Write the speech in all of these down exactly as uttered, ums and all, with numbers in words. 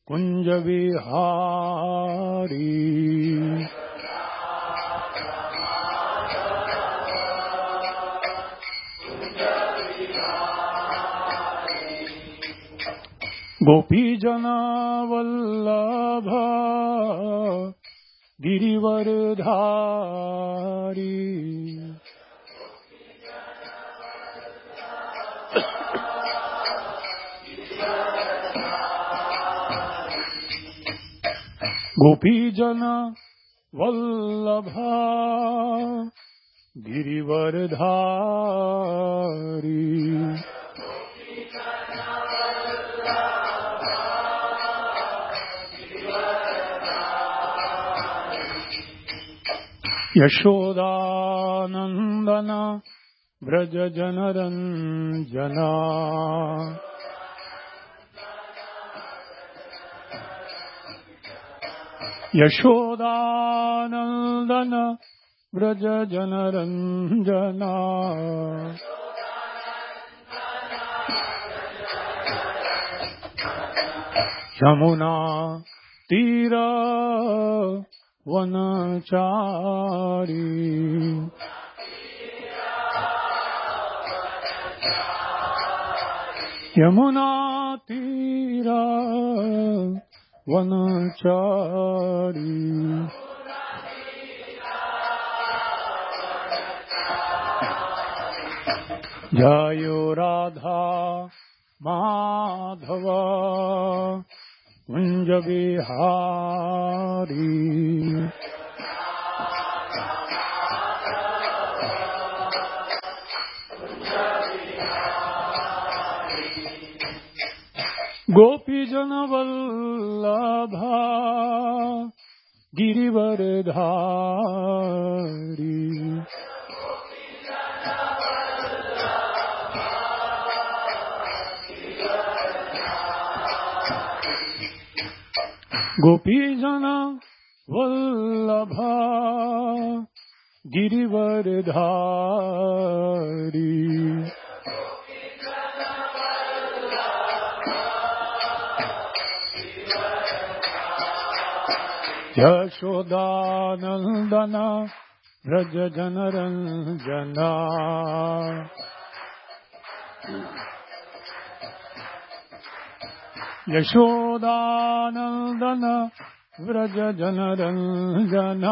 कुंज विहारी। गोपी जना वल्लभ गिरिवरधारी। गोपी जना वल्लभ गिरिवरधारी। यशोदानंदन व्रज जनरंजना। यशोदानंदन व्रज जनरंजना। यमुना तीरा वनचारी। यमुना तीरा वनचारी। जयो राधा माधव कुंज विहारी। गोपी जन वल्लभ गिरिवरधारी। गोपी जन वल्लभ गिरिवरधारी। यशोदानंदन व्रज जनरंजना। यशोदानंदन व्रज जनरंजना।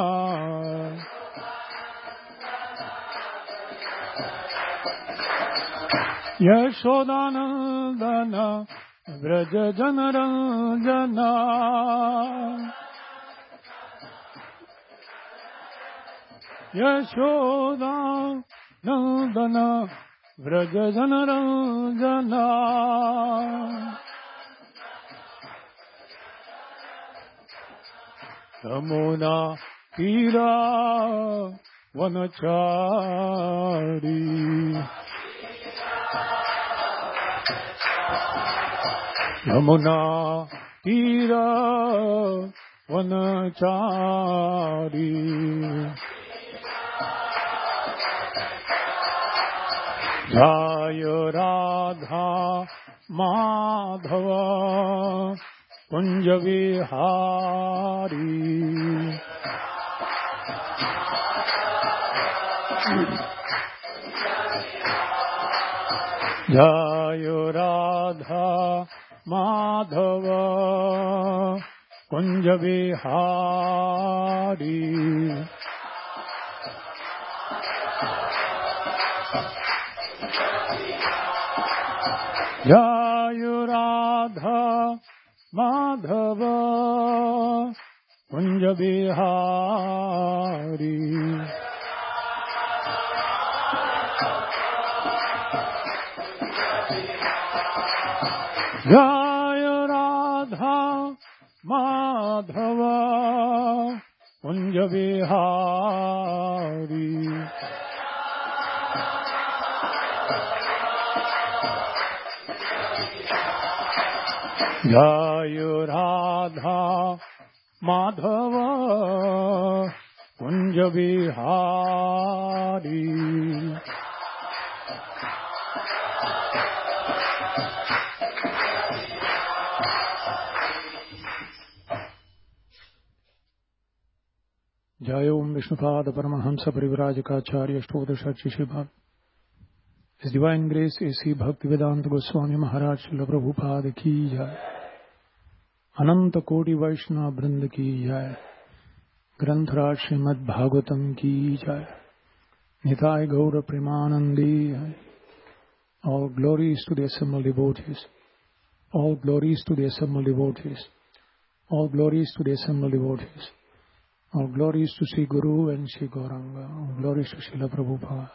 यशोदानंदन व्रज जनरंजना। यशोदानंदन व्रज जनरंजना। यमुना तीरा वनचारी। यमुना तीरा वनचारी। जय राधा माधव कुंज विहारी। जय राधा माधव कुंज विहारी। जय राधा माधव कुंज विहारी। जय राधा माधव कुंज विहारी। जय राधा माधव कुंज विहारी। जय ओम Vishnupad Paramhans परिव्राजकाचार्य अष्टोदश Shiv His Divine Grace A C Bhaktivedanta Goswami Maharaj Srila Prabhupada की जय, अनंत कोटि वैष्णव वृंद की जय, ग्रंथराज श्रीमद् भागवतम की जय, निताय गौर Premanandi. All glories to the assembled devotees, all glories to the assembled devotees, all glories to the assembled devotees, all glories to Sri Guru and Sri Gauranga, all glories to Srila Prabhupada.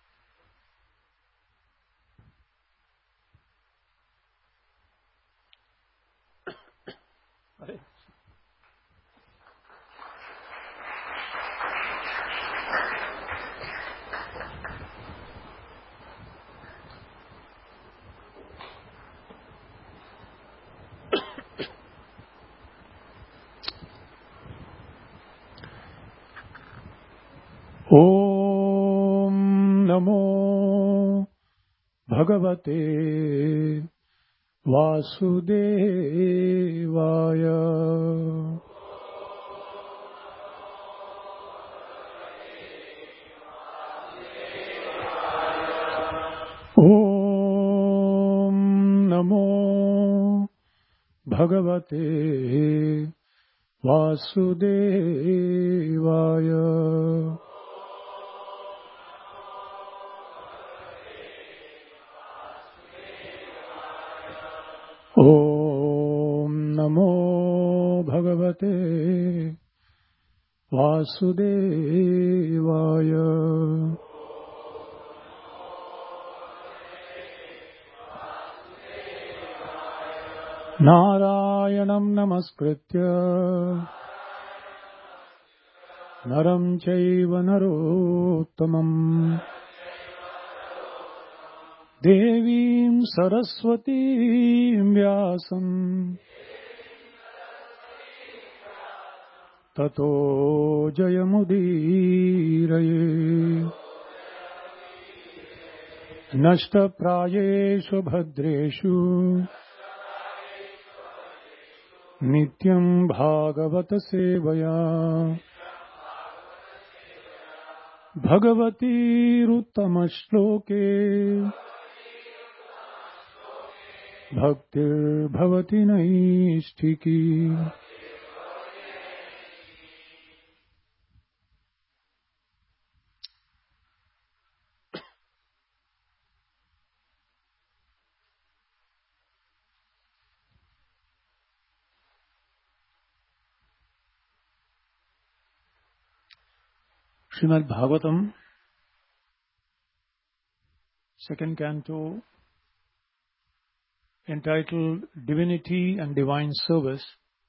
Om Namo Bhagavate Vasudevaya. Om Namo Bhagavate Vasudevaya. Om Namo Bhagavate Vasudevaya. Narayanam Namaskritya Naram Chaiva Narottamam Devim Saraswati Vyasam Tato Jayamudiraye Nashta Prayeshu Bhadreshu Nityam Bhagavata Sevaya Bhagavati Ruttama Shloke Bhaktir Bhavati Naistiki. Srimad Bhagavatam, second canto, entitled Divinity and Divine Service,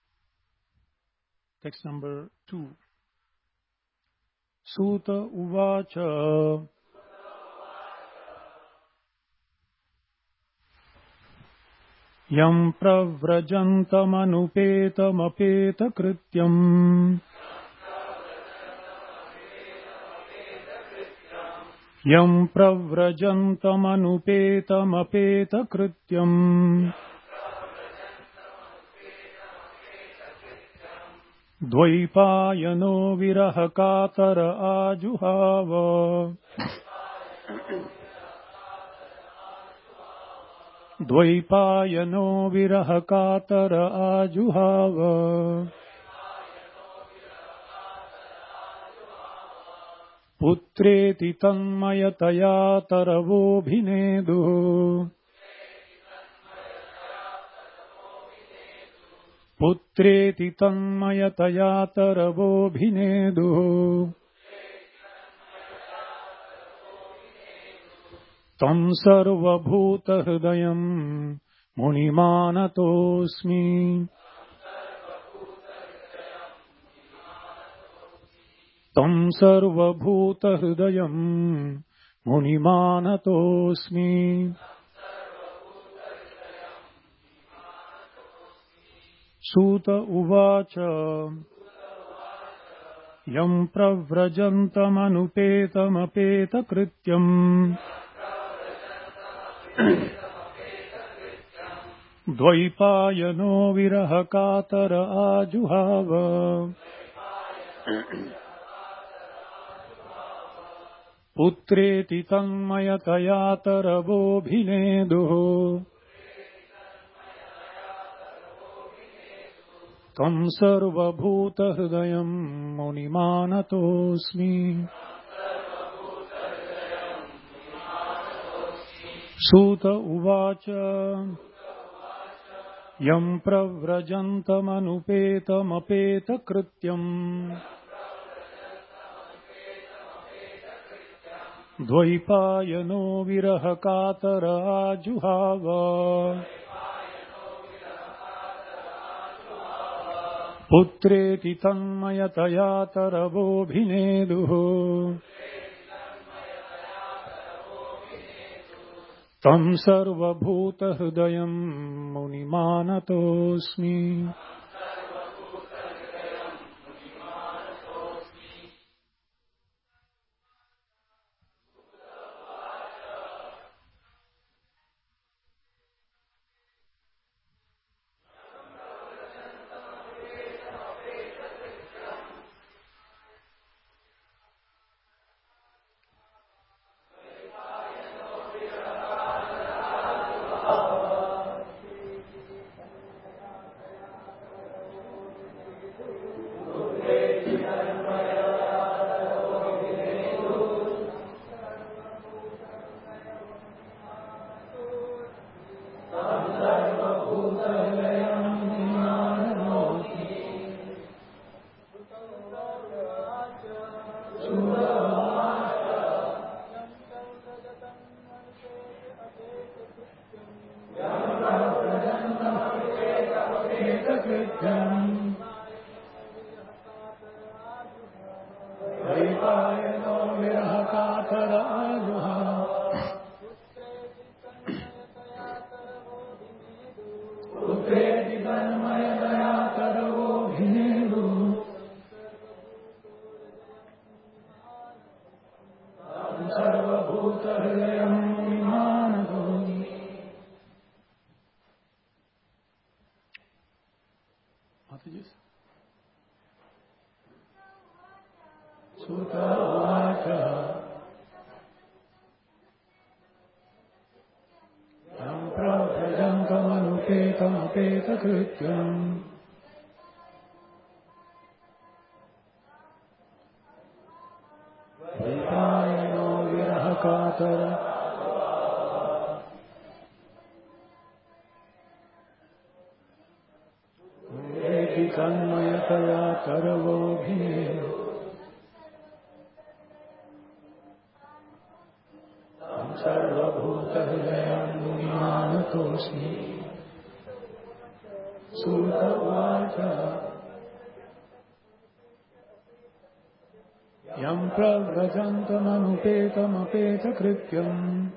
text number two. Suta Uvacha Yam Pravrajantamanupeta Krityam Yam Pravrajantamanupeta Krityam Dvaipayano Virahakatara Ajuhava Dvaipayano Virahakatara Ajuhava Putreti tanmayataya taravobhinedu Putreti tanmayataya taravobhinedu Tam sarvabhuta hridayam munimanatosmi Tam sarvabhuta hridayam munimanatosmi. Suta uvacha yam pravrajantamanupeta krityam Dvaipayano virahakatara ajuhava पुत्रेति तन्मयतया तरवोऽभिनेदुः तं सर्वभूतहृदयं मुनिमानतोऽस्मि। सूत उवाच यं प्रव्रजन्तमनुपेतमपेतकृत्यम् द्वैपायनो विरहकातर आजुहाव। पुत्रेति तन्मयतया तरवोऽभिनेदुः तं सर्वभूतहृदयं मुनिमानतोऽस्मि। यं प्रव्रजन्तमनुपेतमपेतकृत्यम्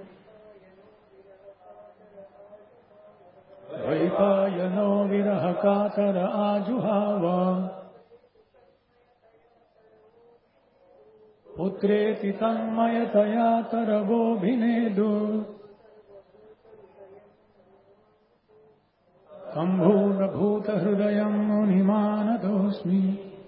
द्वैपायनो विरहकातर आजुहाव। पुत्रेति तन्मयतया तरवोऽभिनेदु तं भूतहृदयं मुनिमानतोऽस्मि।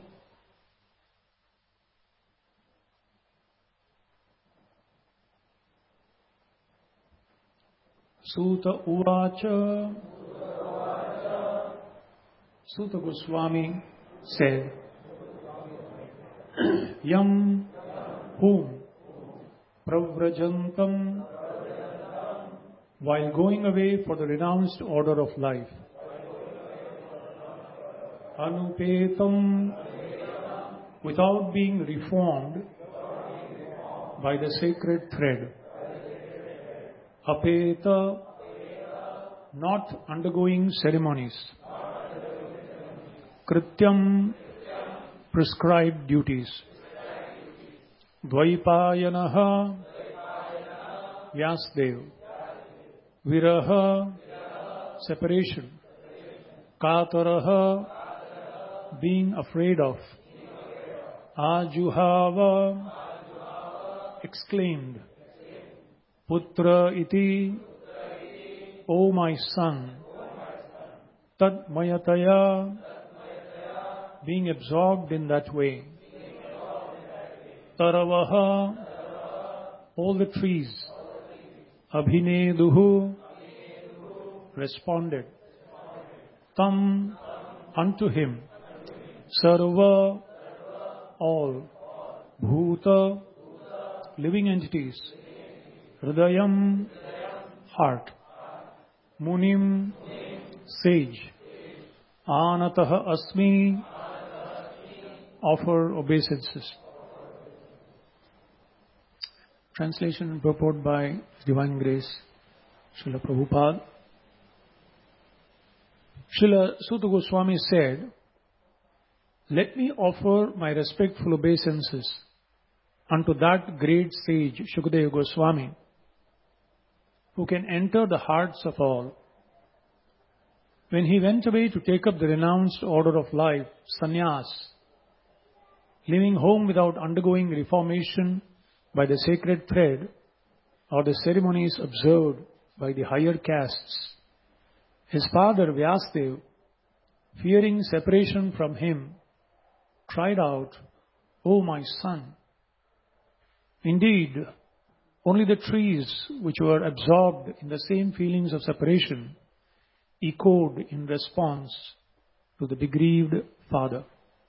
सूत उवाच Suta Goswami said, Yam whom pravrajantam, while going away for the renounced order of life, anupetam, without being reformed by the sacred thread, apeta, not undergoing ceremonies, krityam, prescribed duties, dvaipayanaha, Vyasdev, viraha, separation, kataraha, being afraid of, ajuhava, exclaimed, putra iti, O my son, tad mayataya, being absorbed in that way, taravaha, All the trees, Abhineduhu, responded, Tam, unto him, Sarva, all, Bhuta, living entities, Hridayam, heart, Munim, sage, Anataha Asmi, offer obeisances. Translation and purport by His Divine Grace, Srila Prabhupada. Srila Suta Goswami said, let me offer my respectful obeisances unto that great sage Shukadeva Goswami, who can enter the hearts of all. When he went away to take up the renounced order of life, sannyas, leaving home without undergoing reformation by the sacred thread or the ceremonies observed by the higher castes, his father Vyasadeva, fearing separation from him, cried out, O my son! Indeed, only the trees which were absorbed in the same feelings of separation echoed in response to the bereaved father.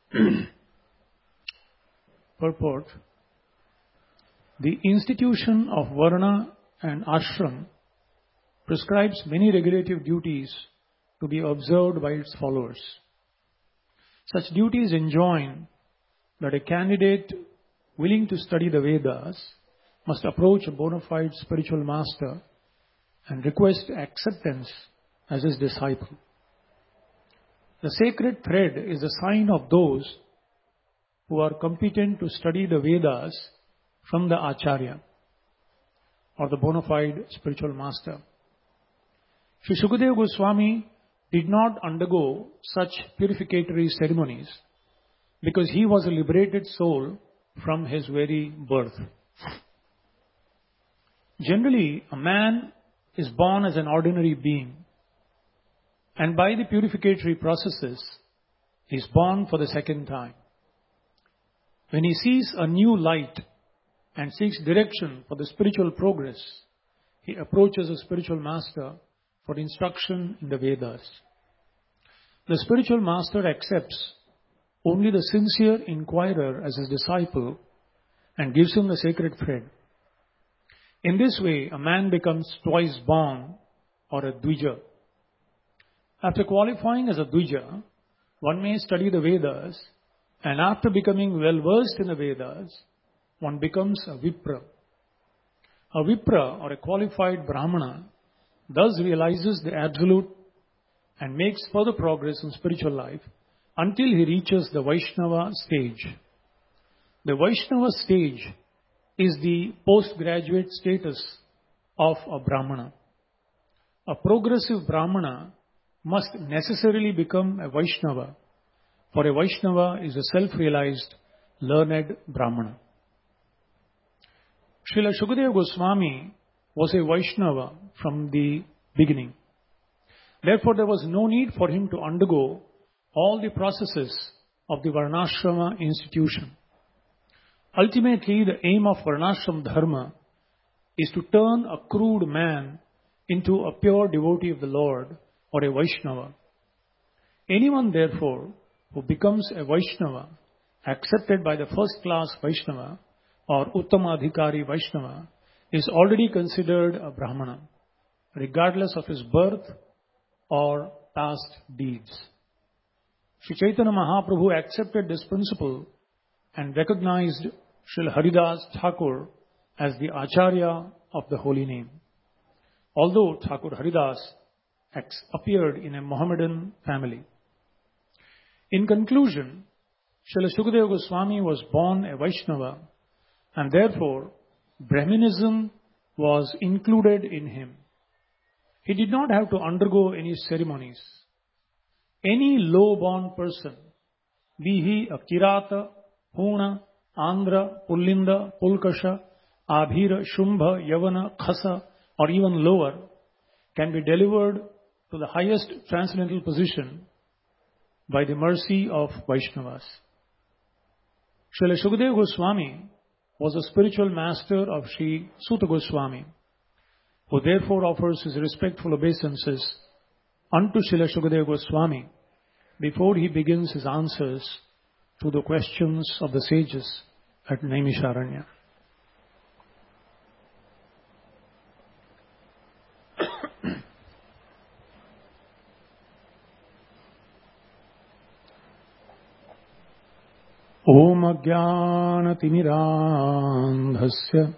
Purport: the institution of Varna and Ashram prescribes many regulative duties to be observed by its followers. Such duties enjoin that a candidate willing to study the Vedas must approach a bona fide spiritual master and request acceptance as his disciple. The sacred thread is a sign of those who are competent to study the Vedas from the Acharya or the bona fide spiritual master. Sri Shukadeva Goswami did not undergo such purificatory ceremonies because he was a liberated soul from his very birth. Generally, a man is born as an ordinary being, and by the purificatory processes, he is born for the second time. When he sees a new light and seeks direction for the spiritual progress, he approaches a spiritual master for instruction in the Vedas. The spiritual master accepts only the sincere inquirer as his disciple and gives him the sacred thread. In this way, a man becomes twice born or a Dvija. After qualifying as a Dvija, one may study the Vedas, and after becoming well versed in the Vedas, one becomes a Vipra. A Vipra, or a qualified Brahmana, thus realizes the absolute and makes further progress in spiritual life until he reaches the Vaishnava stage. The Vaishnava stage is the postgraduate status of a Brahmana. A progressive Brahmana must necessarily become a Vaishnava, for a Vaishnava is a self-realized, learned Brahmana. Srila Shukadeva Goswami was a Vaishnava from the beginning. Therefore, there was no need for him to undergo all the processes of the Varnashrama institution. Ultimately, the aim of Varnashram Dharma is to turn a crude man into a pure devotee of the Lord, or a Vaishnava. Anyone, therefore, who becomes a Vaishnava, accepted by the first-class Vaishnava, or Uttamadhikari Vaishnava, is already considered a Brahmana, regardless of his birth or past deeds. Sri Chaitanya Mahaprabhu accepted this principle and recognized Srila Haridas Thakur as the Acharya of the holy name, although Thakur Haridas appeared in a Mohammedan family. In conclusion, Srila Shukadeva Goswami was born a Vaishnava, and therefore Brahminism was included in him. He did not have to undergo any ceremonies. Any low-born person, be he a Kirata, Huna, Andhra, Pullinda, Pulkasha, Abhira, Shumbha, Yavana, Khasa, or even lower, can be delivered to the highest transcendental position by the mercy of Vaishnavas. Srila Shukadeva Goswami was a spiritual master of Sri Suta Goswami, who therefore offers his respectful obeisances unto Srila Shukadeva Goswami before he begins his answers to the questions of the sages at Naimisharanya. Om Ajnanatimirandhasya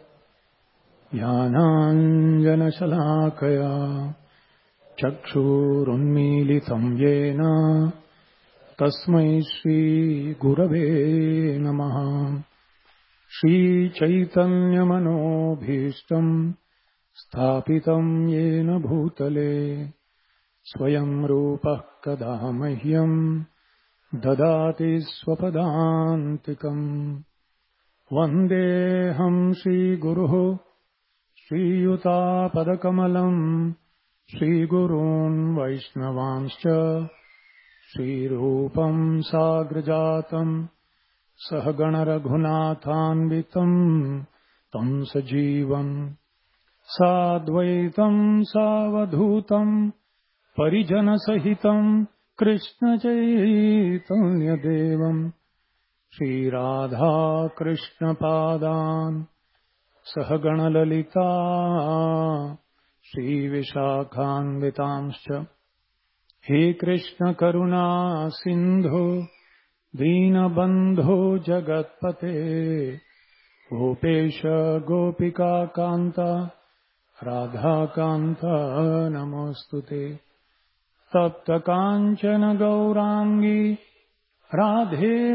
Jnananjanashalakaya Chakshurunmilitam Yena Tasmai Shri Gurave Namaha. Shri Chaitanya Manobhishtam Sthapitam Yena Bhutale Swayam Rupah Kada Mahyam Dadati Swapadantikam. Vandeham Shri Guruhu Shri Yuta Padakamalam Shri Gurun Vaishnavanscha Shri Rupam Sagrajatam Sahagana Raghunathanvitam Tam Sajivam Sadvaitam Savadhutam Parijana Sahitam Krishna Chaitanya Devam Shri Radha Krishna Padan Sahagana Lalita Shri Vishakhanvitamscha. He Krishna Karuna Sindhu Dina Bandhu Jagatpate Gopesha Gopika Kanta Radha Kanta Namostute. Tapta Kanchana Gaurangi Radhe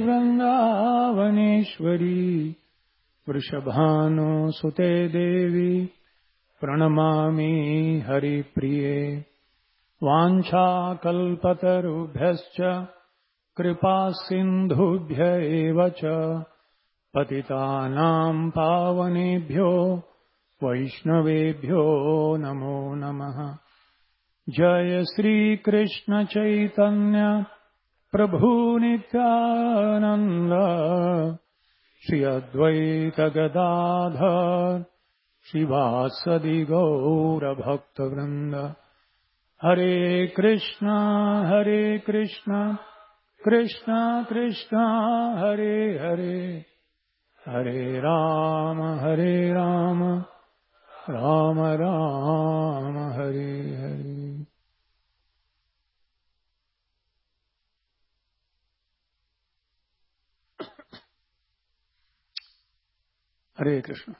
Vrindavaneshwari Vrishabhanu Sute Devi Pranamami Hari Priye. Vancha kalpatarubhyascha kripa sindhubhya evacha patitanam pavanebhyo vaishnavebhyo namo namaha. Jaya Sri Krishna Chaitanya Prabhu Nityananda Shri Advaita Gadadhar Shivasadi Gaura Bhakta Vrinda. Hare Krishna, Hare Krishna, Krishna Krishna, Hare Hare, Hare Rama, Hare Rama, Rama Rama, Hare Hare. Hare Krishna.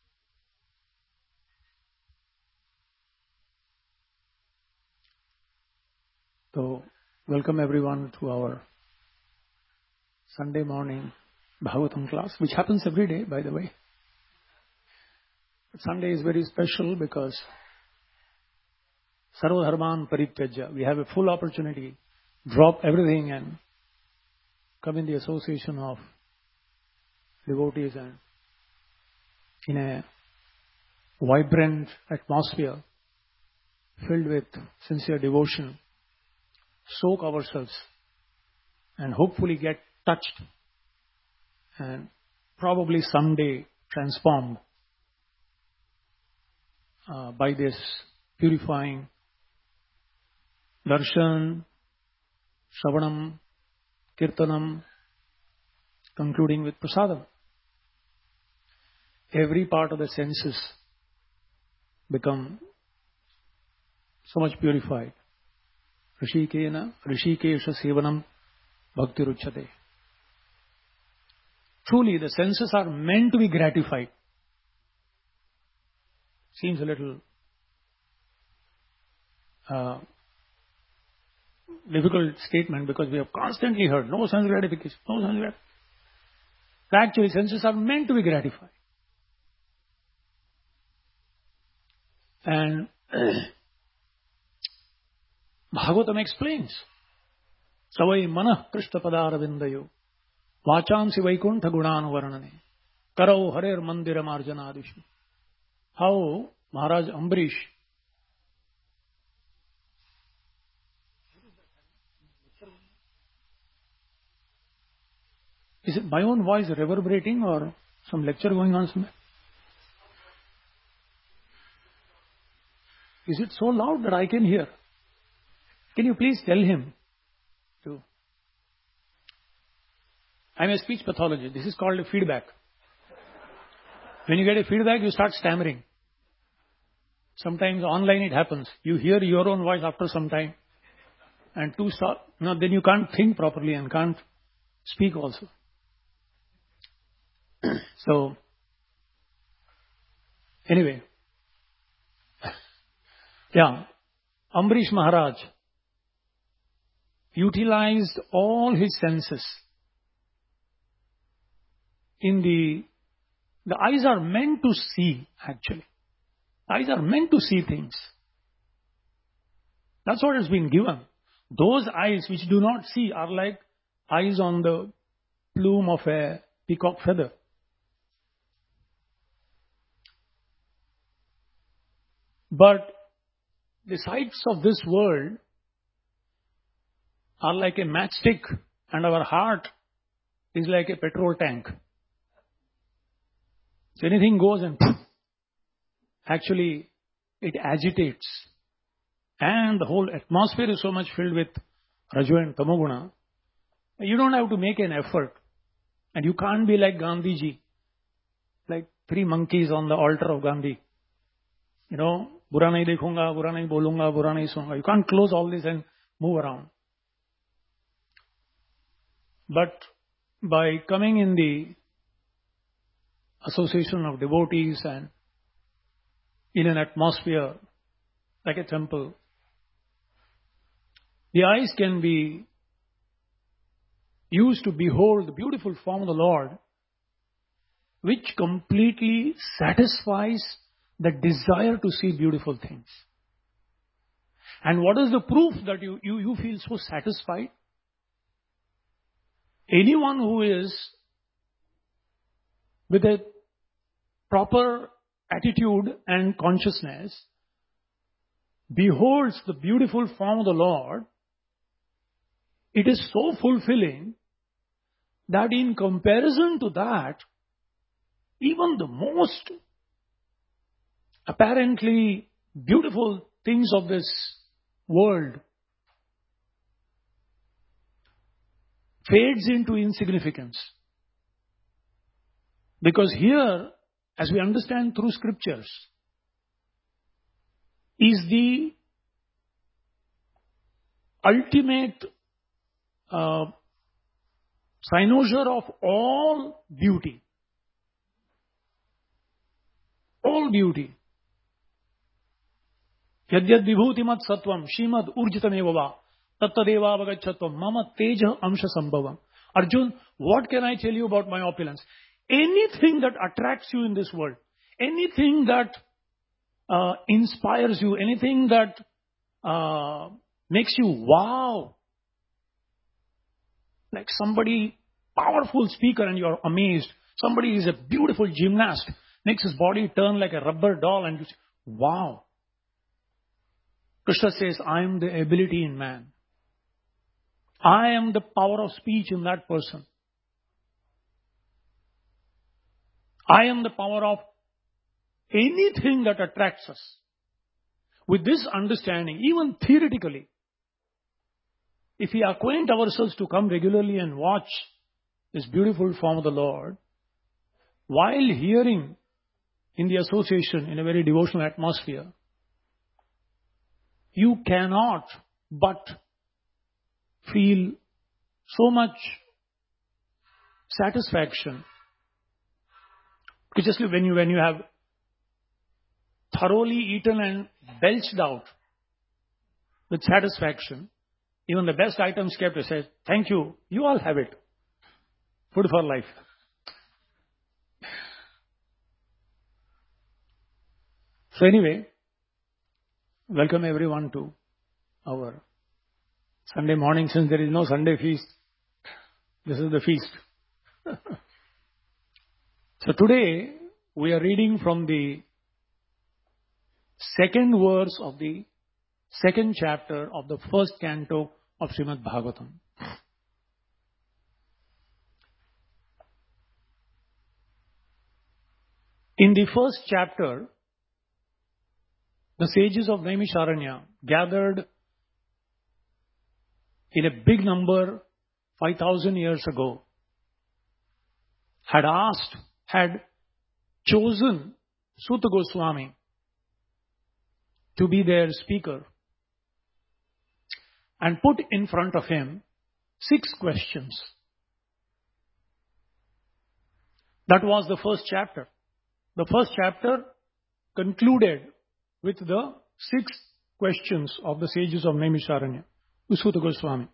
So, welcome everyone to our Sunday morning Bhagavatam class, which happens every day, by the way. But Sunday is very special because Sarva Dharman Parityajya. We have a full opportunity, drop everything and come in the association of devotees and in a vibrant atmosphere filled with sincere devotion, soak ourselves and hopefully get touched and probably someday transformed uh, by this purifying darshan, shravanam, kirtanam, concluding with prasadam. Every part of the senses become so much purified. Rishikena, Rishikesha Sevanam Bhakti Ruchate. Truly, the senses are meant to be gratified. Seems a little uh, difficult statement because we have constantly heard no sense gratification, no sense gratification. Actually, senses are meant to be gratified. And Bhagavatam explains, Savai manah krishta padaravindayo vachansi vaikuntha gunanu varnane karau harer mandira marjanadishu. How Maharaj Ambarish is it my own voice reverberating or Some lecture going on somewhere? Is it so loud that I can hear? Can you please tell him to... I'm a speech pathologist. This is called a feedback. When you get a feedback, you start stammering. Sometimes online it happens. You hear your own voice after some time. And two stop, no, then you can't think properly and can't speak also. So, anyway. Yeah, Ambarish Maharaj utilized all his senses. In the, the eyes are meant to see, actually. Eyes are meant to see things. That's what has been given. Those eyes which do not see are like eyes on the plume of a peacock feather. But the sights of this world are like a matchstick, and our heart is like a petrol tank. So anything goes and actually it agitates. And the whole atmosphere is so much filled with Rajo and Tamoguna. You don't have to make an effort. And you can't be like Gandhiji, like three monkeys on the altar of Gandhi. You know, Bura nahi dekhunga, Bura nahi bolunga, Bura nahi sunga. You can't close all this and move around. But by coming in the association of devotees and in an atmosphere like a temple, the eyes can be used to behold the beautiful form of the Lord, which completely satisfies the desire to see beautiful things. And what is the proof that you, you, you feel so satisfied? Anyone who is with a proper attitude and consciousness beholds the beautiful form of the Lord, it is so fulfilling that in comparison to that, even the most apparently beautiful things of this world fades into insignificance. Because here, as we understand through scriptures, is the ultimate uh, cynosure of all beauty. All beauty. Yadyad vibhutimat sattvam shimad urjitamevava tattadeva avagachatvam mama teja amsha sambhavam. Arjun, what can I tell you about my opulence? Anything that attracts you in this world, anything that uh, inspires you, anything that uh, makes you wow, like somebody powerful speaker and you're amazed. Somebody is a beautiful gymnast, makes his body turn like a rubber doll and you say, wow. Krishna says, I am the ability in man. I am the power of speech in that person. I am the power of anything that attracts us. With this understanding, even theoretically, if we acquaint ourselves to come regularly and watch this beautiful form of the Lord, while hearing in the association in a very devotional atmosphere, you cannot but feel so much satisfaction. Just when you, when you have thoroughly eaten and belched out with satisfaction, even the best items kept says, thank you, you all have it. Food for life. So anyway, welcome everyone to our Sunday morning. Since there is no Sunday feast, this is the feast. So today we are reading from the second verse of the second chapter of the first canto of Srimad Bhagavatam. In the first chapter, the sages of Naimisharanya gathered in a big number five thousand years ago, had asked, had chosen Suta Goswami to be their speaker and put in front of him six questions. That was the first chapter. The first chapter concluded with the six questions of the sages of Naimisharanya to Suta Goswami.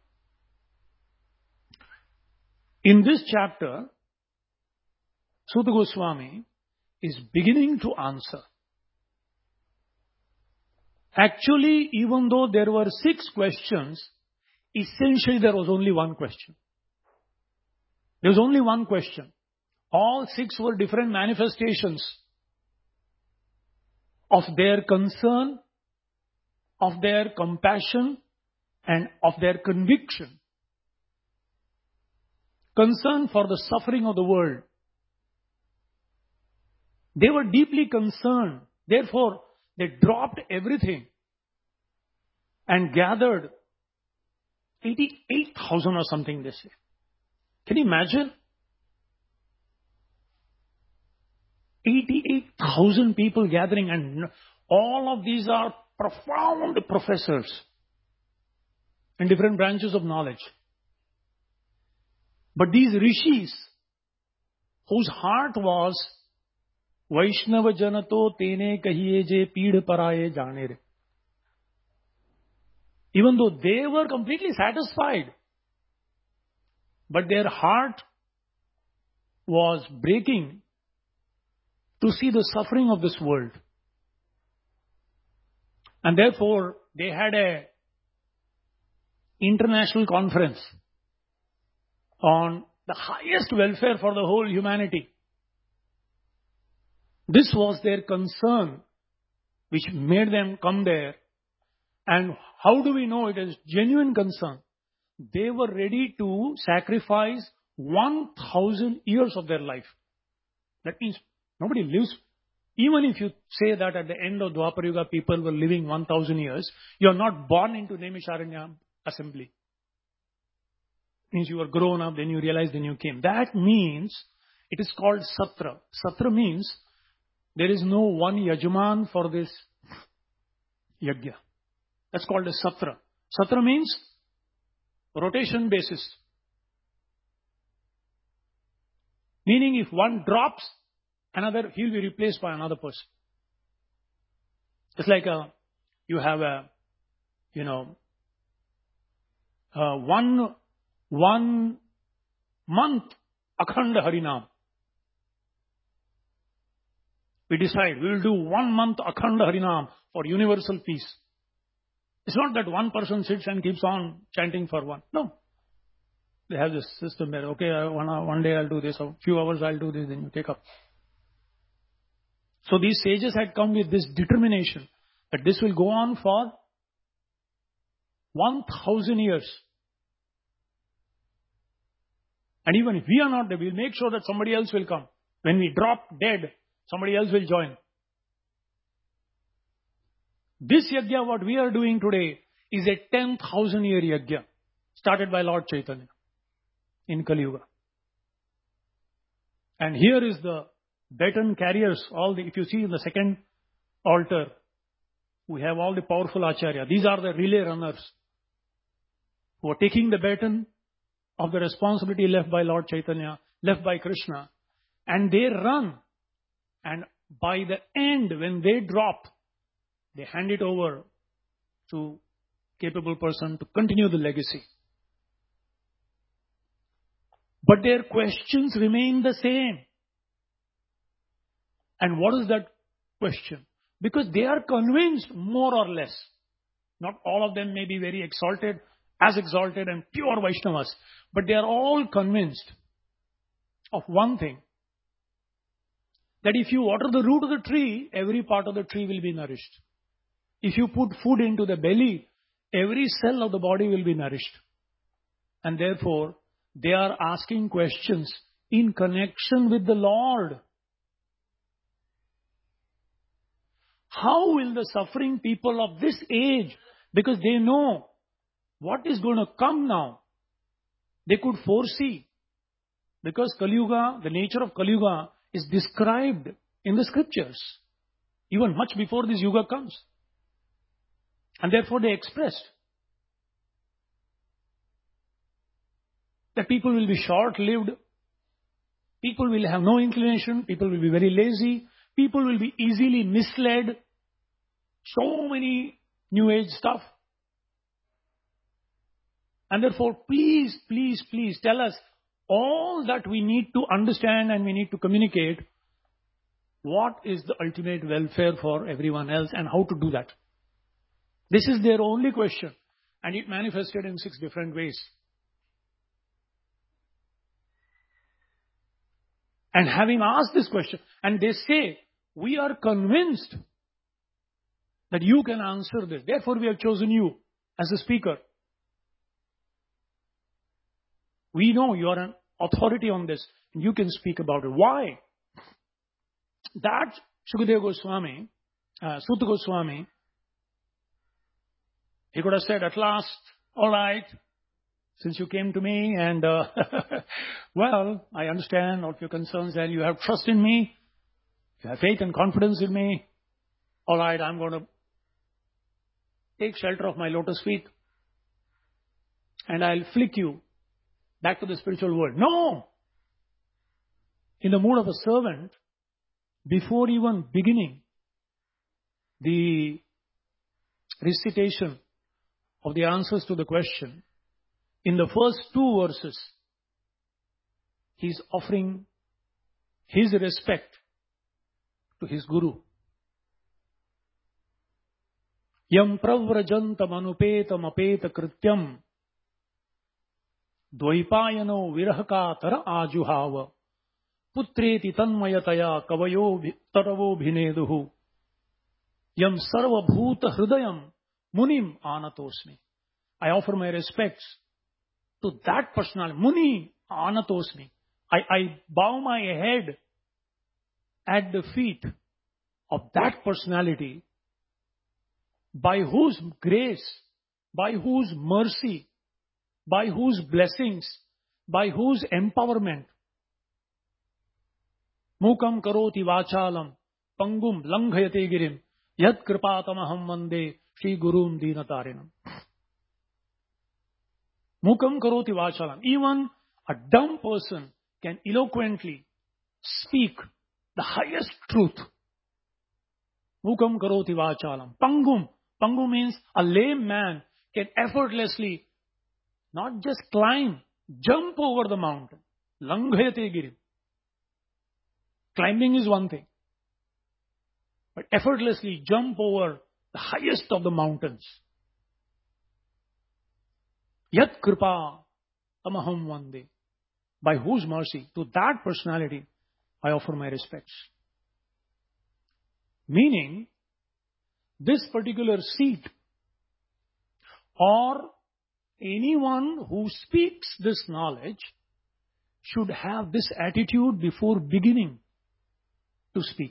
In this chapter, Suta Goswami is beginning to answer. Actually, even though there were six questions, essentially there was only one question. There was only one question. All six were different manifestations of their concern, of their compassion, and of their conviction. Concern for the suffering of the world. They were deeply concerned. Therefore, they dropped everything and gathered eighty-eight thousand or something, they say. Can you imagine? eighty-eight thousand people gathering, and all of these are profound professors in different branches of knowledge. But these rishis, whose heart was Vaishnava janato tene kahiye je peed paraye jane re. Even though they were completely satisfied, but their heart was breaking to see the suffering of this world. And therefore, they had a international conference on the highest welfare for the whole humanity. This was their concern, which made them come there. And how do we know it is genuine concern? They were ready to sacrifice one thousand years of their life. That means nobody lives. Even if you say that at the end of Dwapar Yuga people were living one thousand years, you are not born into Naimisharanya assembly. Means you were grown up, then you realized, then you came. That means it is called Satra. Satra means there is no one Yajman for this Yajna. That's called a Satra. Satra means rotation basis. Meaning if one drops, another, he'll be replaced by another person. It's like a, you have a, you know, uh, one, one month Akhanda Harinam. We decide we will do one month Akhanda Harinam for universal peace. It's not that one person sits and keeps on chanting for one. No. They have this system where, okay, one, one day I'll do this, a few hours I'll do this, then you take up. So these sages had come with this determination that this will go on for one thousand years. And even if we are not there, we'll make sure that somebody else will come. When we drop dead, somebody else will join. This yajna, what we are doing today, is a ten thousand year yajna, started by Lord Chaitanya in Kali Yuga. And here is the baton carriers, all the, if you see in the second altar, we have all the powerful Acharya. These are the relay runners who are taking the baton of the responsibility left by Lord Chaitanya, left by Krishna, and they run. And by the end, when they drop, they hand it over to capable person to continue the legacy. But their questions remain the same. And what is that question? Because they are convinced, more or less. Not all of them may be very exalted, as exalted and pure Vaishnavas. But they are all convinced of one thing. That if you water the root of the tree, every part of the tree will be nourished. If you put food into the belly, every cell of the body will be nourished. And therefore, they are asking questions in connection with the Lord. How will the suffering people of this age, because they know what is going to come now, they could foresee. Because Kali Yuga, the nature of Kali Yuga is described in the scriptures, even much before this Yuga comes. And therefore they expressed that people will be short-lived, people will have no inclination, people will be very lazy, people will be easily misled, so many new age stuff. And therefore, please, please, please tell us all that we need to understand and we need to communicate. What is the ultimate welfare for everyone else and how to do that? This is their only question, and it manifested in six different ways. And having asked this question, and they say, we are convinced that you can answer this. Therefore, we have chosen you as a speaker. We know you are an authority on this, and you can speak about it. Why? That Shukadeva Goswami, uh, Suta Goswami, he could have said, at last, all right, since you came to me and, uh, well, I understand all your concerns and you have trust in me, you have faith and confidence in me, all right, I'm going to take shelter of my lotus feet and I'll flick you back to the spiritual world. No! In the mood of a servant, before even beginning the recitation of the answers to the question, in the first two verses, he is offering his respect to his Guru. Yam pravrajantam anupetam apeta krityam dvaipayano virahakatara ajuhava putreti tanmayataya kavayo taravo bhineduhu yam sarva bhuta hridayam munim anatosmi. I offer my respects to that personality. Muni anatosmi. I, I bow my head at the feet of that personality by whose grace, by whose mercy, by whose blessings, by whose empowerment. Mukam karoti vachalam pangum langhayate girim yad kripatamaham vande Shri Gurum Dinatarinam. Mukam karoti vachalam. Even a dumb person can eloquently speak the highest truth. Mukam karoti vachalam. Pangum. Pangu means a lame man can effortlessly not just climb, jump over the mountain. Langhayate girim. Climbing is one thing, but effortlessly jump over the highest of the mountains. Yat kripa tamaham vande. By whose mercy, to that personality, I offer my respects. Meaning, this particular seat, or anyone who speaks this knowledge, should have this attitude before beginning to speak.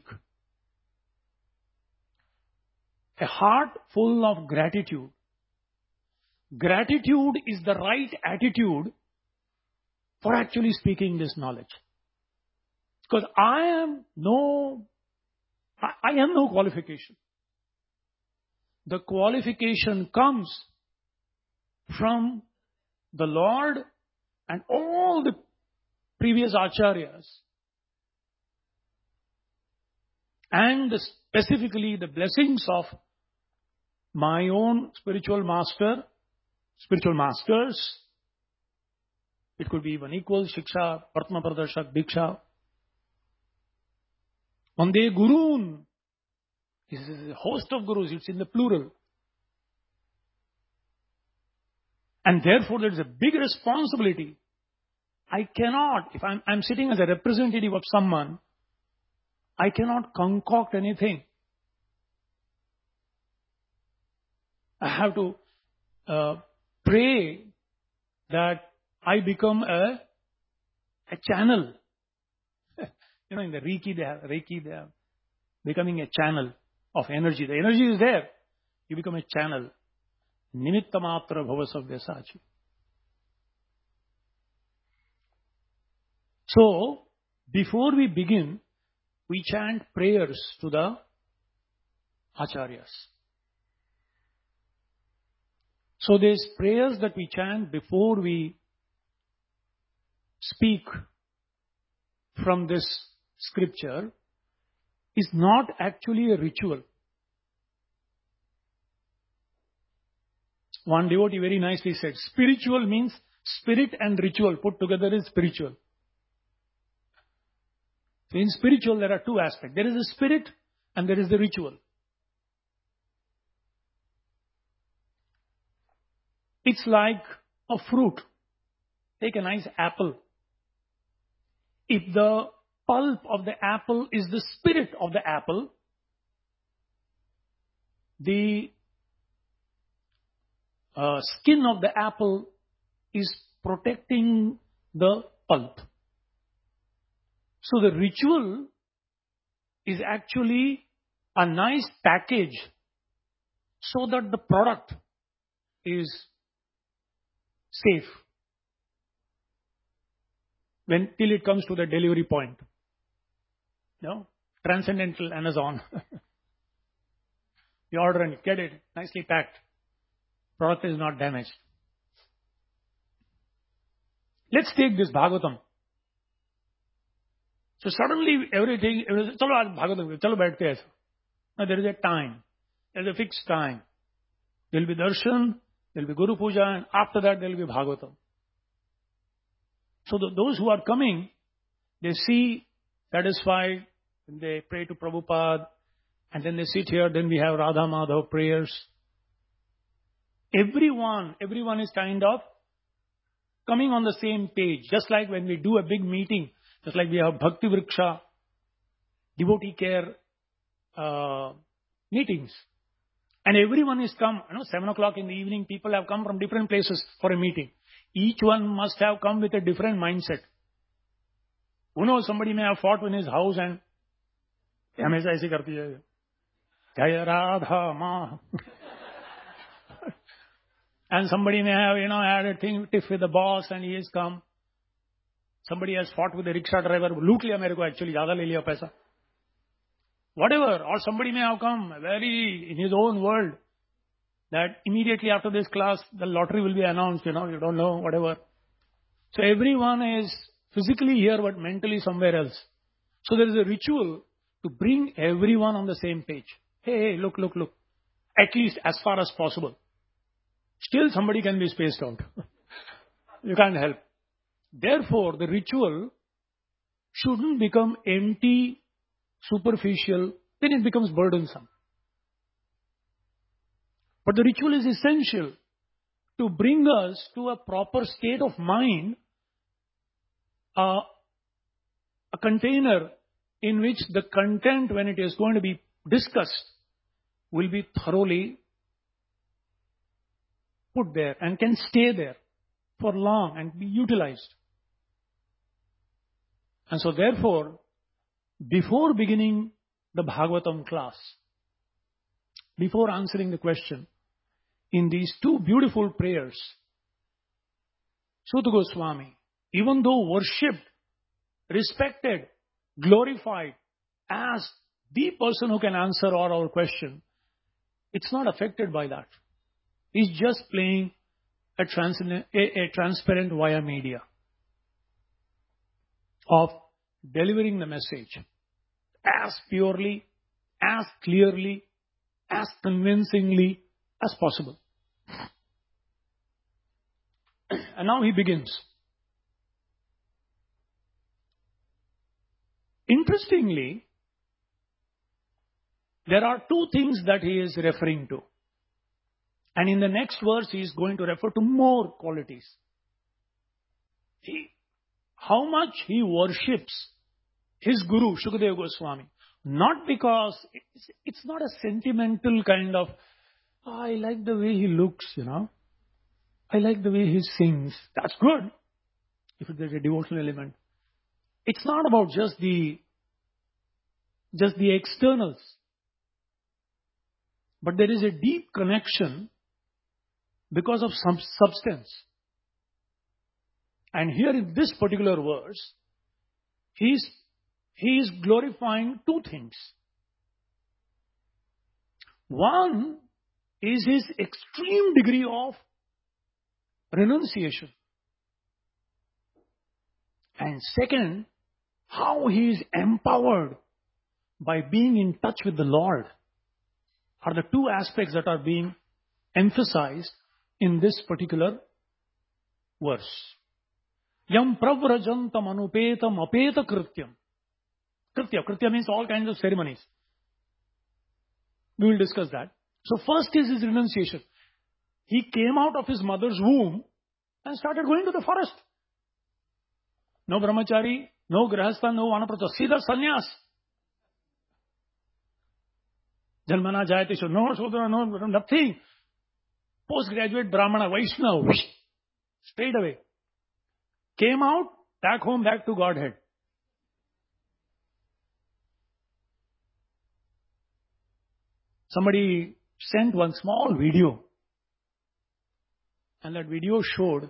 A heart full of gratitude. Gratitude is the right attitude for actually speaking this knowledge. Because I am no, I, I am no qualification. The qualification comes from the Lord and all the previous acharyas, and specifically the blessings of my own spiritual master, spiritual masters. It could be even equal, Shiksha, Pratma Pradarshak, Diksha. Vande Gurun. This is a host of gurus, it's in the plural. And therefore there is a big responsibility. I cannot, if I'm, I'm sitting as a representative of someone, I cannot concoct anything. I have to uh, pray that I become a, a channel. You know, in the Reiki they have, Reiki they have becoming a channel of energy. The energy is there. You become a channel. Nimitta matra bhava sabyasachi. So, before we begin, we chant prayers to the Acharyas. So these prayers that we chant before we speak from this scripture is not actually a ritual. One devotee very nicely said, spiritual means spirit and ritual put together is spiritual. So in spiritual there are two aspects. There is the spirit and there is the ritual. It's like a fruit. Take a nice apple. If the pulp of the apple is the spirit of the apple, the uh, skin of the apple is protecting the pulp. So the ritual is actually a nice package so that the product is safe when till it comes to the delivery point. No? Transcendental Amazon. You order and get it, nicely packed. Product is not damaged. Let's take this Bhagavatam. So suddenly everything, everything chalo aaj Bhagavatam, chalo baith ke aisa. Now there is a time. There is a fixed time. There will be darshan, there will be Guru Puja, and after that there will be Bhagavatam. So the, those who are coming, they see satisfied, and they pray to Prabhupada, and then they sit here, then we have Radha Madhav prayers. Everyone, everyone is kind of coming on the same page. Just like when we do a big meeting, just like we have Bhakti Vriksha, devotee care uh, meetings. And everyone is come, you know, seven o'clock in the evening, people have come from different places for a meeting. Each one must have come with a different mindset. Who knows, somebody may have fought in his house and hamesha aise karti hai. Jaya Radha Ma. And somebody may have, you know, had a thing tiff with the boss and he has come. Somebody has fought with the rickshaw driver. Loot liya mere ko actually, zyada le liya paisa. Whatever. Or somebody may have come very in his own world. That immediately after this class, the lottery will be announced, you know, you don't know, whatever. So everyone is physically here but mentally somewhere else. So there is a ritual to bring everyone on the same page. Hey, hey, look, look, look. At least as far as possible. Still somebody can be spaced out. You can't help. Therefore, the ritual shouldn't become empty, superficial, then it becomes burdensome. But the ritual is essential to bring us to a proper state of mind, uh, a container in which the content, when it is going to be discussed, will be thoroughly put there and can stay there for long and be utilized. And so therefore, before beginning the Bhagavatam class, before answering the question, in these two beautiful prayers, Suta Goswami, even though worshipped, respected, glorified as the person who can answer all our question, it's not affected by that. He's just playing a, transcendent, a, a transparent via media of delivering the message as purely, as clearly, as convincingly as possible. And now he begins. Interestingly, there are two things that he is referring to. And in the next verse, he is going to refer to more qualities. He, how much he worships his Guru, Shukadeva Goswami. Not because, it's, it's not a sentimental kind of, oh, I like the way he looks, you know. I like the way he sings. That's good, if there's a devotional element. It's not about just the, just the externals. but there is a deep connection because of some substance. And here in this particular verse, he is, he is glorifying two things. One is his extreme degree of renunciation. And second, how he is empowered by being in touch with the Lord are the two aspects that are being emphasized in this particular verse. Yam pravrajantam anupetam apeta krityam. Kritya. Kritya means all kinds of ceremonies. We will discuss that. So first is his renunciation. He came out of his mother's womb and started going to the forest. No brahmachari, no grahastha, no vanaprastha. Sida sannyas. Jalmana jayati, no sudra, no nothing. Postgraduate brahmana, Vaishnava, whoosh, straight away. Came out, back home, back to Godhead. Somebody sent one small video, and that video showed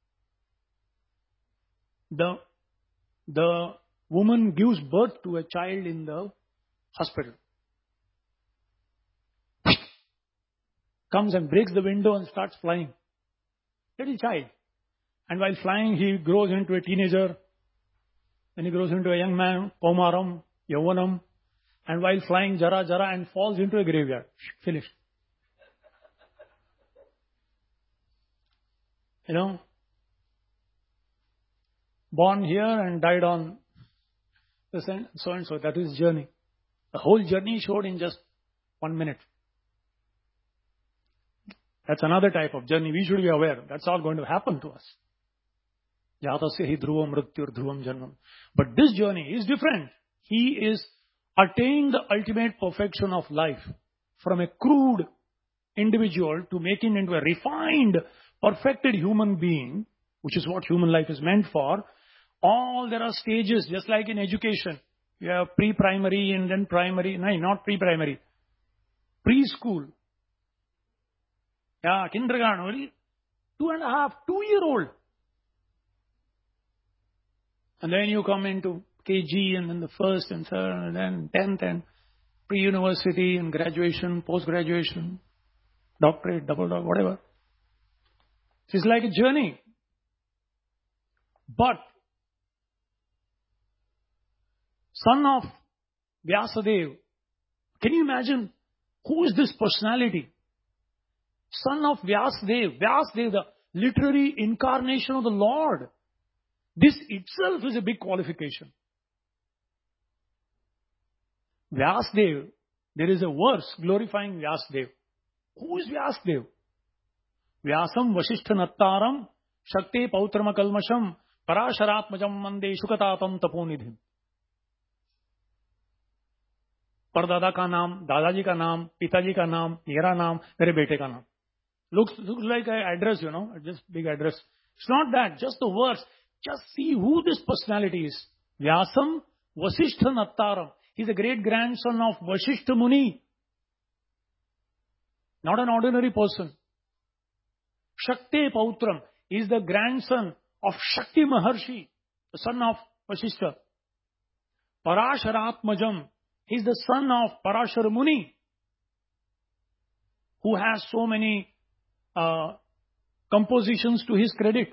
the, the woman gives birth to a child in the hospital. Comes and breaks the window and starts flying. Little child. And while flying, he grows into a teenager. Then he grows into a young man, Kaumaram, Yavanam. And while flying, Jara Jara, and falls into a graveyard. Finished. You know, born here and died on the so and so. That is journey. The whole journey showed in just one minute. That's another type of journey. We should be aware. That's all going to happen to us. Jatasya hi dhruvam mrityur dhruvam janmam. But this journey is different. He is attaining the ultimate perfection of life from a crude individual to making into a refined, perfected human being, which is what human life is meant for. All there are stages, just like in education. You have pre-primary and then primary. No, not pre-primary. Preschool. Yeah, kindergarten, only two and a half, two-year-old. And then you come into K G and then the first and third and then tenth and pre-university and graduation, post-graduation, doctorate, double doctorate, whatever. It's like a journey. But son of Vyasadeva, can you imagine who is this personality? Son of Vyasadeva, Vyasadeva, the literary incarnation of the Lord. This itself is a big qualification. Vyasadeva, there is a verse glorifying Vyasadeva. Who is Vyasadeva? Vyasam Vasishtha Nattaram Shakte Pautrama Kalmasham Parasharatmajam Mande Shukatatam Taponidhim. परदादा का नाम, दादाजी का नाम, पिताजी का नाम, मेरा नाम, मेरे बेटे का नाम. Looks, looks like an address, you know, just big address. It's not that, just the words. Just see who this personality is. Vyasam Vasishtha Nattaram. He's a great grandson of Vasishtha Muni. Not an ordinary person. Shakte Pautram is the grandson of Shakti Maharshi, the son of Vasishtha. Parasharatmajam, he's the son of Parashara Muni, who has so many uh, compositions to his credit.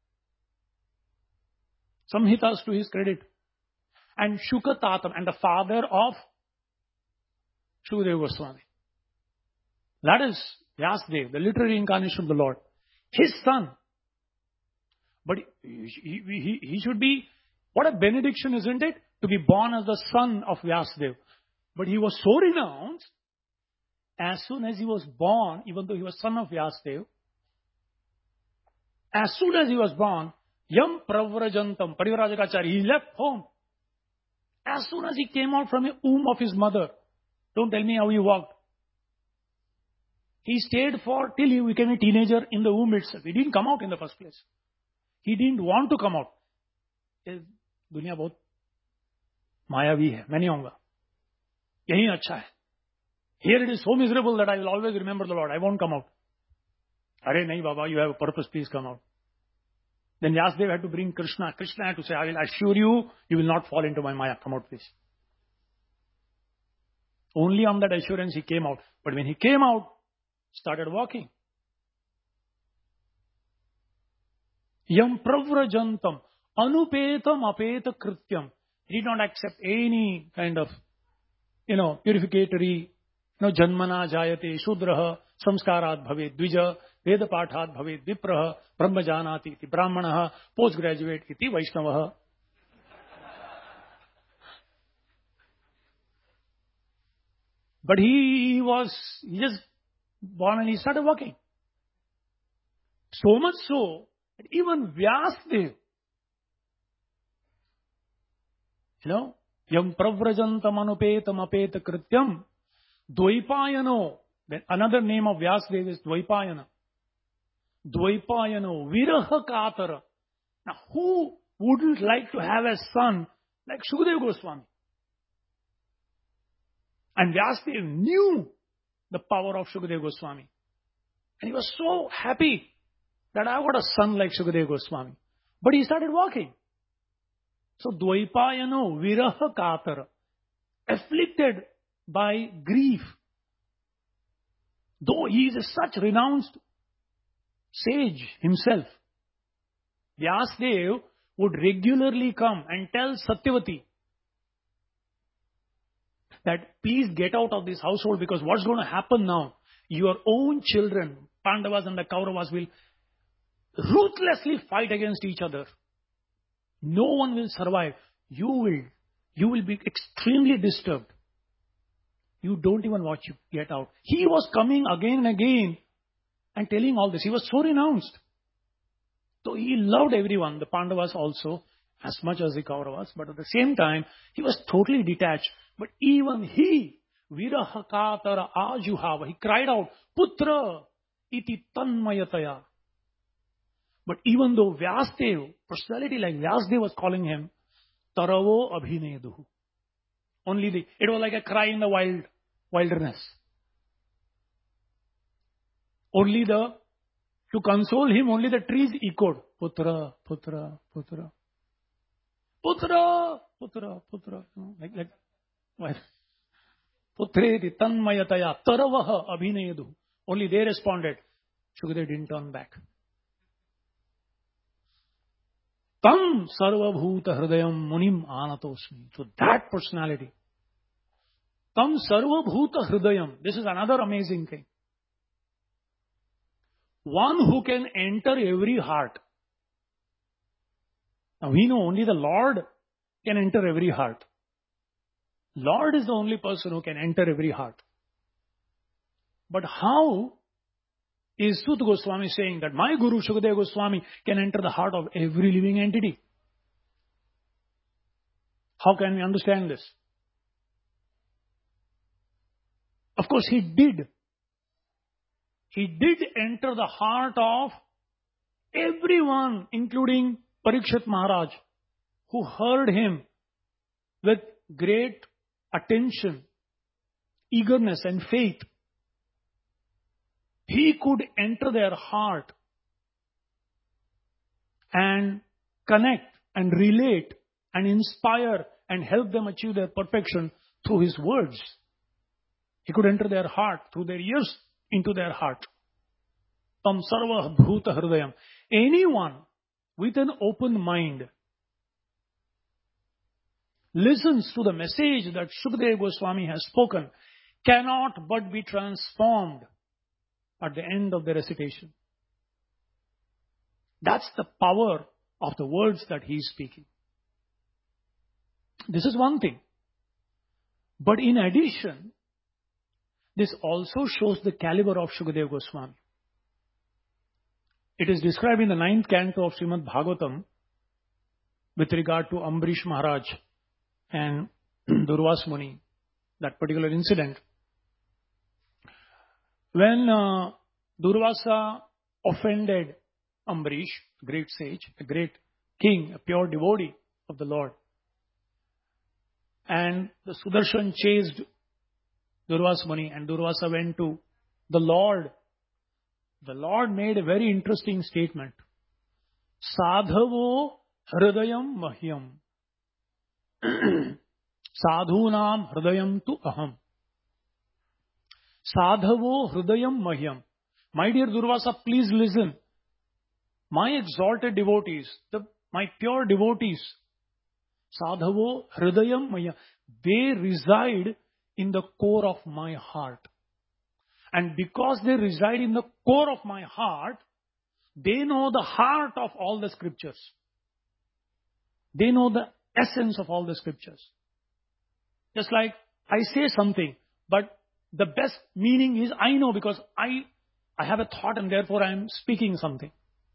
Samhitas to his credit. And Shukatatam, and the father of Shukadeva Goswami. That is Vyasadeva, the literary incarnation of the Lord. His son. But he, he, he should be, what a benediction, isn't it? To be born as the son of Vyasadeva. But he was so renowned, as soon as he was born, even though he was son of Vyasadeva, as soon as he was born, Yam Pravrajantam, Parivrajakacharyya, he left home. As soon as he came out from the womb of his mother, don't tell me how he walked. He stayed for till he became a teenager in the womb itself. He didn't come out in the first place. He didn't want to come out. दुनिया बहुत मायावी है, मैं नहीं आऊंगा, यही अच्छा है, Here it is so miserable that I will always remember the Lord. I won't come out. Are nahi Baba, you have a purpose, please come out. Then Vyasadeva had to bring Krishna. Krishna had to say, I will assure you, you will not fall into my Maya. Come out, please. Only on that assurance he came out. But when he came out, started walking. Yam pravrajantam anupetam apeta krityam. He did not accept any kind of, you know, purificatory, you know, janmana jayate shudraha samskarat bhavet dvija veda pathat bhavet vipraha brahmajanati iti brahmanaha postgraduate iti vaishnavaha. But he was, he just born and he started walking. So much so, that even Vyasadeva, you know, yam pravrajantam anupetam apeta krityam, Dvaipayano, then another name of Vyasadeva is Dvaipayana. Dvaipayano, viraha katara. Now, who wouldn't like to have a son like Shukadeva Goswami? And Vyasadeva knew the power of Shukadeva Goswami. And he was so happy that I got a son like Shukadeva Goswami. But he started walking. So, Dvaipayano viraha katara, afflicted by grief. Though he is a such renounced sage himself, Vyasadeva would regularly come and tell Satyavati that please get out of this household, because what's going to happen now? Your own children, Pandavas and the Kauravas, will ruthlessly fight against each other. No one will survive. You will. You will be extremely disturbed. You don't even watch you get out. He was coming again and again and telling all this. He was so renounced. So he loved everyone, the Pandavas also, as much as the Kauravas. But at the same time, he was totally detached. But even he, virahakatara ajuhava, he cried out, Putra iti tanmayataya. But even though Vyasadeva, personality like Vyasadeva was calling him, Taravo abhineduhu. Only the, it was like a cry in the wild, wilderness. Only the, to console him, only the trees echoed. Putra, putra, putra. Putra, putra, putra. Like, like, what? Putreti tanmayataya taravaha abhinedu. Only they responded. Shukadeva didn't turn back. Tam sarvabhuta hridayam munim anatosmi. So that personality. Tam sarvabhuta hridayam. This is another amazing thing. One who can enter every heart. Now we know only the Lord can enter every heart. Lord is the only person who can enter every heart. But how is Suta Goswami saying that my Guru Shukadeva Goswami can enter the heart of every living entity? How can we understand this? Of course, he did. He did enter the heart of everyone, including Parikshit Maharaj, who heard him with great attention, eagerness and faith. He could enter their heart and connect and relate and inspire and help them achieve their perfection through his words. He could enter their heart through their ears into their heart. Tam sarva bhuta hridayam. Anyone with an open mind listens to the message that Shukadeva Goswami has spoken cannot but be transformed at the end of the recitation. That's the power of the words that he is speaking. This is one thing. But in addition, this also shows the caliber of Shukadeva Goswami. It is described in the ninth canto of Srimad Bhagavatam with regard to Ambarish Maharaj and Durvas Muni, that particular incident. When uh, Durvasa offended Ambarish, a great sage, a great king, a pure devotee of the Lord, and the Sudarshan chased Durvasa Muni, and Durvasa went to the Lord. The Lord made a very interesting statement. Sadhavo hridayam mahyam. Sadhunam hridayam tu aham. Sadhavo hridayam mahyam. My dear Durvasa, please listen. My exalted devotees, the, my pure devotees, Sadhavo hridayam mahyam, they reside in the core of my heart. And because they reside in the core of my heart, they know the heart of all the scriptures. They know the essence of all the scriptures. Just like I say something, but the best meaning is I know because I, I have a thought and therefore I am speaking something.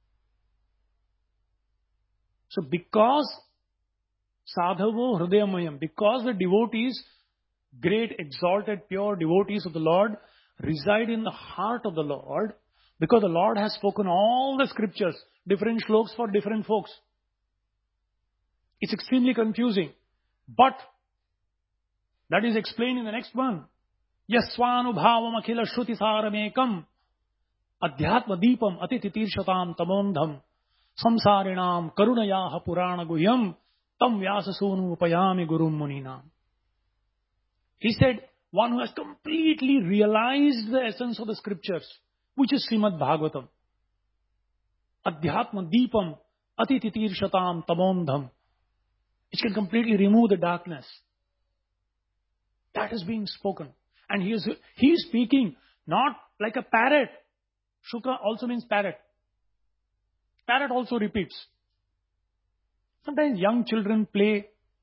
So because Sadhavo Hridayamayam, because the devotees, great, exalted, pure devotees of the Lord, reside in the heart of the Lord, because the Lord has spoken all the scriptures, different shlokas for different folks. It's extremely confusing. But that is explained in the next one. Yasvanubhavam akhila shruti saramekam adhyatma deepam atititirshatam tamondham samsarinam karunayaha purana guhyam tam vyasasunu upayami gurum muninam. He said, one who has completely realized the essence of the scriptures, which is Srimad Bhagavatam. Adhyatma deepam atititirshatam tamondham. It can completely remove the darkness. That is being spoken. And he is, he is speaking not like a parrot. Shuka also means parrot. Parrot also repeats. Sometimes young children play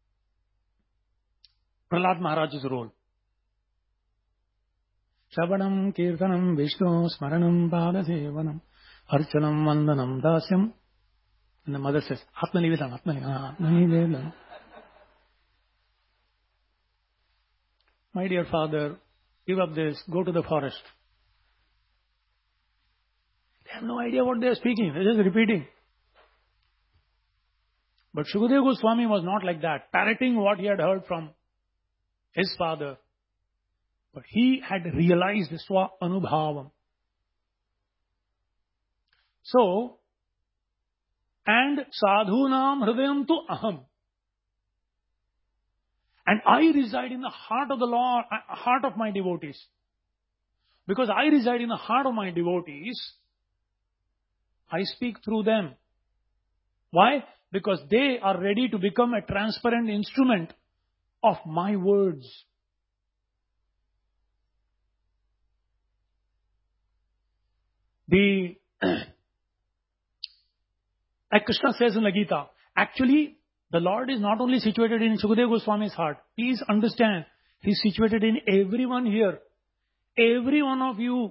Prahlad Maharaj's role. Shravanam, Kirtanam, Vishnu, Smaranam, Padasevanam, Archanam, Vandanam, Dasyam. And the mother says, Atmanivedam, Atmanivedam, Atmanivedam. My dear father, give up this, go to the forest. They have no idea what they are speaking, they are just repeating. But Shukadeva Goswami was not like that, parroting what he had heard from his father. But he had realized Swa Anubhavam. So, and Sadhunam Hridayam tu Aham. And I reside in the heart of the Lord, heart of my devotees. Because I reside in the heart of my devotees, I speak through them. Why? Because they are ready to become a transparent instrument of my words. The, like Krishna says in the Gita, actually, the Lord is not only situated in Shukadeva Goswami's heart. Please understand, He is situated in everyone here. Every one of you,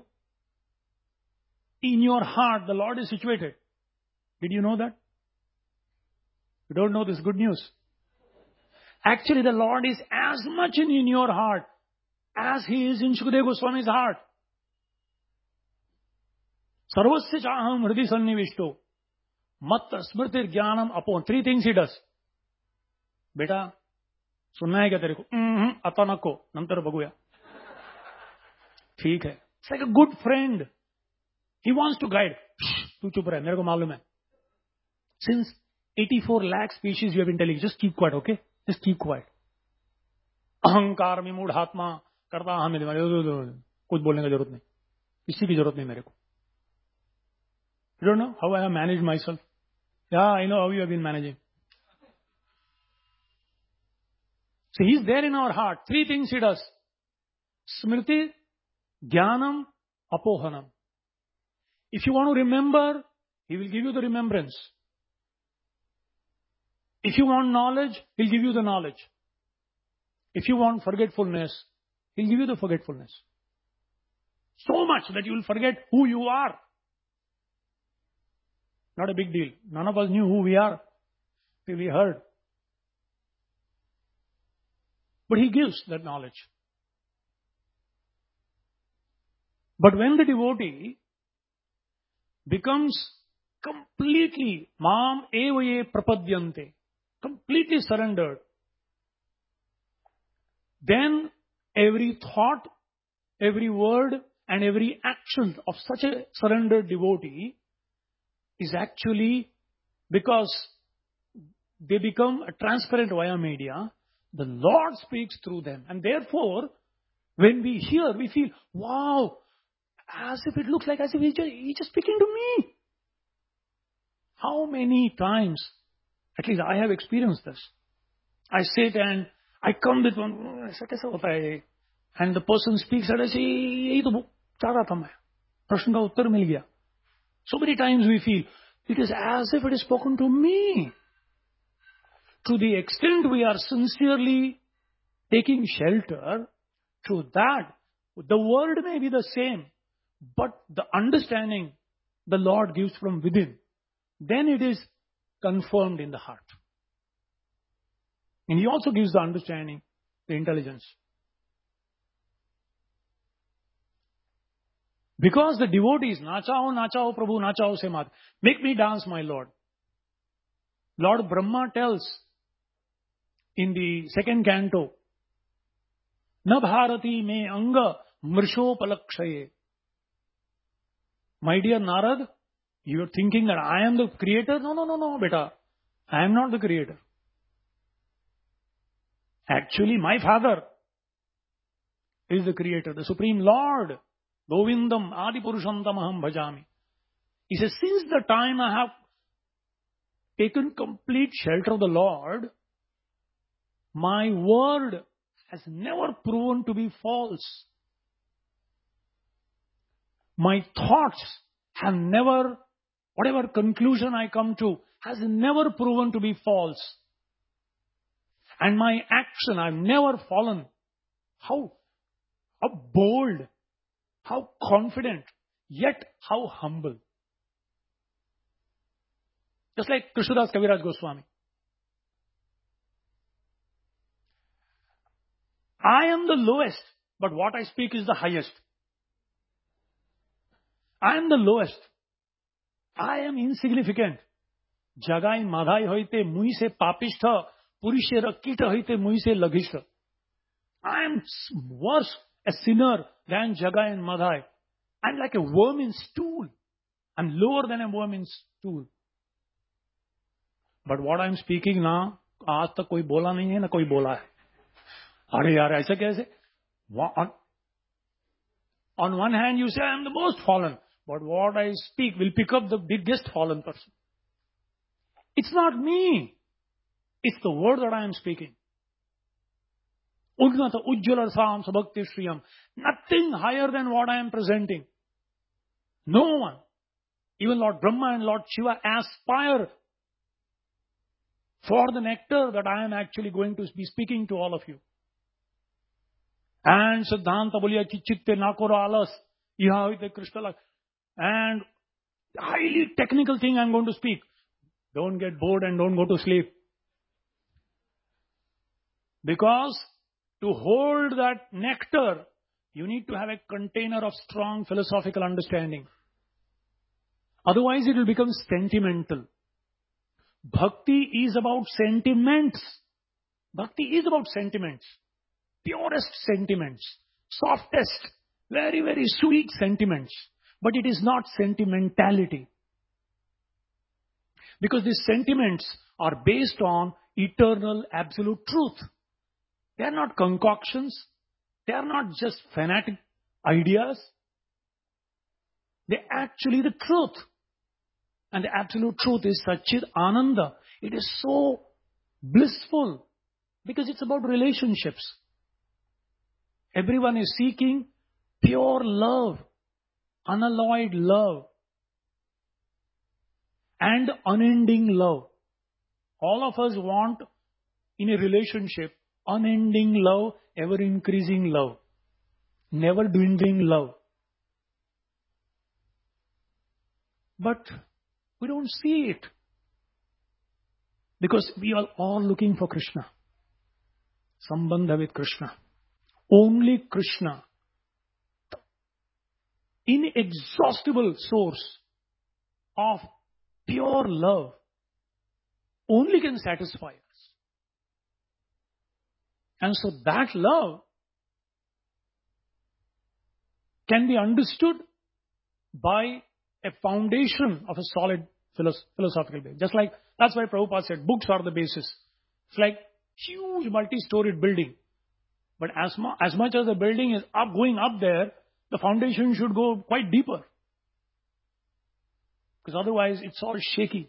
in your heart, the Lord is situated. Did you know that? You don't know this, good news. Actually, the Lord is as much in, in your heart as He is in Shukadeva Goswami's heart. Sarvasya chaham hridi sannivishto matta smritir jnanam apon. Three things He does. बेटा सुनना है क्या तेरे को? आता नको नंतर बघूया. ठीक है. It's like a good friend. He wants to guide. तू चुप रह, मेरे को मालूम है. Since eighty-four lakh species you have been telling, just keep quiet, okay? Just keep quiet. अहंकार में मूढ़ात्मा करता हमें कुछ बोलने का जरूरत नहीं. किसी की जरूरत नहीं मेरे को. You don't know how I have managed myself? Yeah, I know how you have been managing. So He is there in our heart. Three things He does. Smriti, Jnanam, Apohanam. If you want to remember, He will give you the remembrance. If you want knowledge, He'll give you the knowledge. If you want forgetfulness, He'll give you the forgetfulness. So much that you will forget who you are. Not a big deal. None of us knew who we are till we heard. But He gives that knowledge. But when the devotee becomes completely mam evaye prapadyante, completely surrendered, then every thought every word and every action of such a surrendered devotee is actually because they become transparent via media. The Lord speaks through them. And therefore, when we hear, we feel, wow, as if it looks like as if he's just, he's just speaking to me. How many times, at least I have experienced this. I sit and I come with one, ऐसा कैसा होता है? And the person speaks and I say, यही तो चाह रहा था मैं. प्रश्न का उत्तर मिल गया. So many times we feel, it is as if it is spoken to me. To the extent we are sincerely taking shelter, through that, the word may be the same, but the understanding the Lord gives from within, then it is confirmed in the heart. And He also gives the understanding, the intelligence. Because the devotees, nachao, nachao, Prabhu, nachao se mat. Make me dance, my Lord. Lord Brahma tells in the second canto, Na bharati me anga mrishopalakshaye. My dear Narad, you are thinking that I am the creator? No, no, no, no, beta. I am not the creator. Actually, my father is the creator, the Supreme Lord. Govindam Adipurushantamaham bhajami. He says, since the time I have taken complete shelter of the Lord, my word has never proven to be false. My thoughts have never, whatever conclusion I come to, has never proven to be false. And my action, I've never fallen. How, how bold, how confident, yet how humble. Just like Krishnadas Kaviraj Goswami. I am the lowest, but what I speak is the highest. I am the lowest. I am insignificant. Jagai madhai hoite mui se papishta, purishe rakita hoite mui se lagishta. I am worse a sinner than Jagai and Madhai. I'm like a worm in stool. I'm lower than a worm in stool. But what I'm speaking now, आज तक कोई बोला नहीं है ना कोई बोला है. अरे यार ऐसा कैसे? On, on one hand you say I am the most fallen, but what I speak will pick up the biggest fallen person. It's not me. It's the word that I am speaking. Ugnata ujjala sam sabhakti shriyam. Nothing higher than what I am presenting. No one. Even Lord Brahma and Lord Shiva aspire for the nectar that I am actually going to be speaking to all of you. And Siddhanta Bolya Chichitte Nakora Alas Ihavite Krishna. And highly technical thing I am going to speak. Don't get bored and don't go to sleep. Because to hold that nectar, you need to have a container of strong philosophical understanding. Otherwise it will become sentimental. Bhakti is about sentiments. Bhakti is about sentiments. Purest sentiments. Softest, very, very sweet sentiments. But it is not sentimentality. Because these sentiments are based on eternal absolute truth. They are not concoctions. They are not just fanatic ideas. They are actually the truth. And the absolute truth is Satchit Ananda. It is so blissful because it's about relationships. Everyone is seeking pure love, unalloyed love, and unending love. All of us want in a relationship unending love, ever increasing love, never dwindling love. But we don't see it because we are all looking for Krishna. Sambandha with Krishna. Only Krishna, inexhaustible source of pure love, only can satisfy us. And so that love can be understood by a foundation of a solid philosophical base. Just like, that's why Prabhupada said, books are the basis. It's like huge multi-storied building. But as, mu- as much as the building is up, going up there, the foundation should go quite deeper. Because otherwise it's all shaky.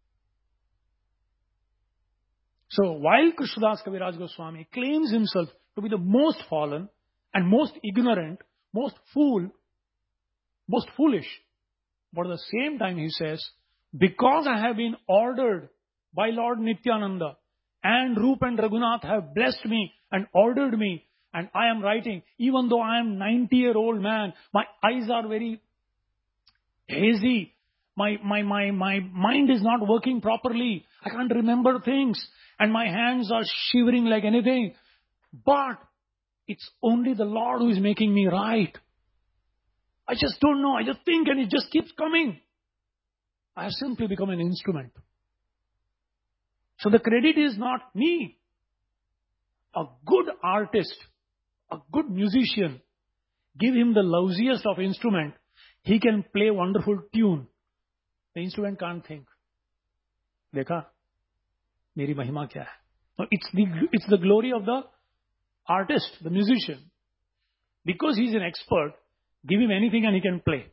So while Krishnadas Kaviraj Goswami claims himself to be the most fallen and most ignorant, most fool, most foolish, but at the same time he says, because I have been ordered by Lord Nityananda and Rup and Raghunath have blessed me and ordered me, and I am writing, even though I am ninety year old man, my eyes are very hazy, my, my, my, my mind is not working properly, I can't remember things, and my hands are shivering like anything. But it's only the Lord who is making me write. I just don't know, I just think and it just keeps coming. I have simply become an instrument. So the credit is not me. A good artist, a good musician, give him the lousiest of instrument, he can play wonderful tune. The instrument can't think. Dekha, meri mahima kya hai? No, it's the, it's the glory of the artist, the musician. Because he's an expert, give him anything and he can play.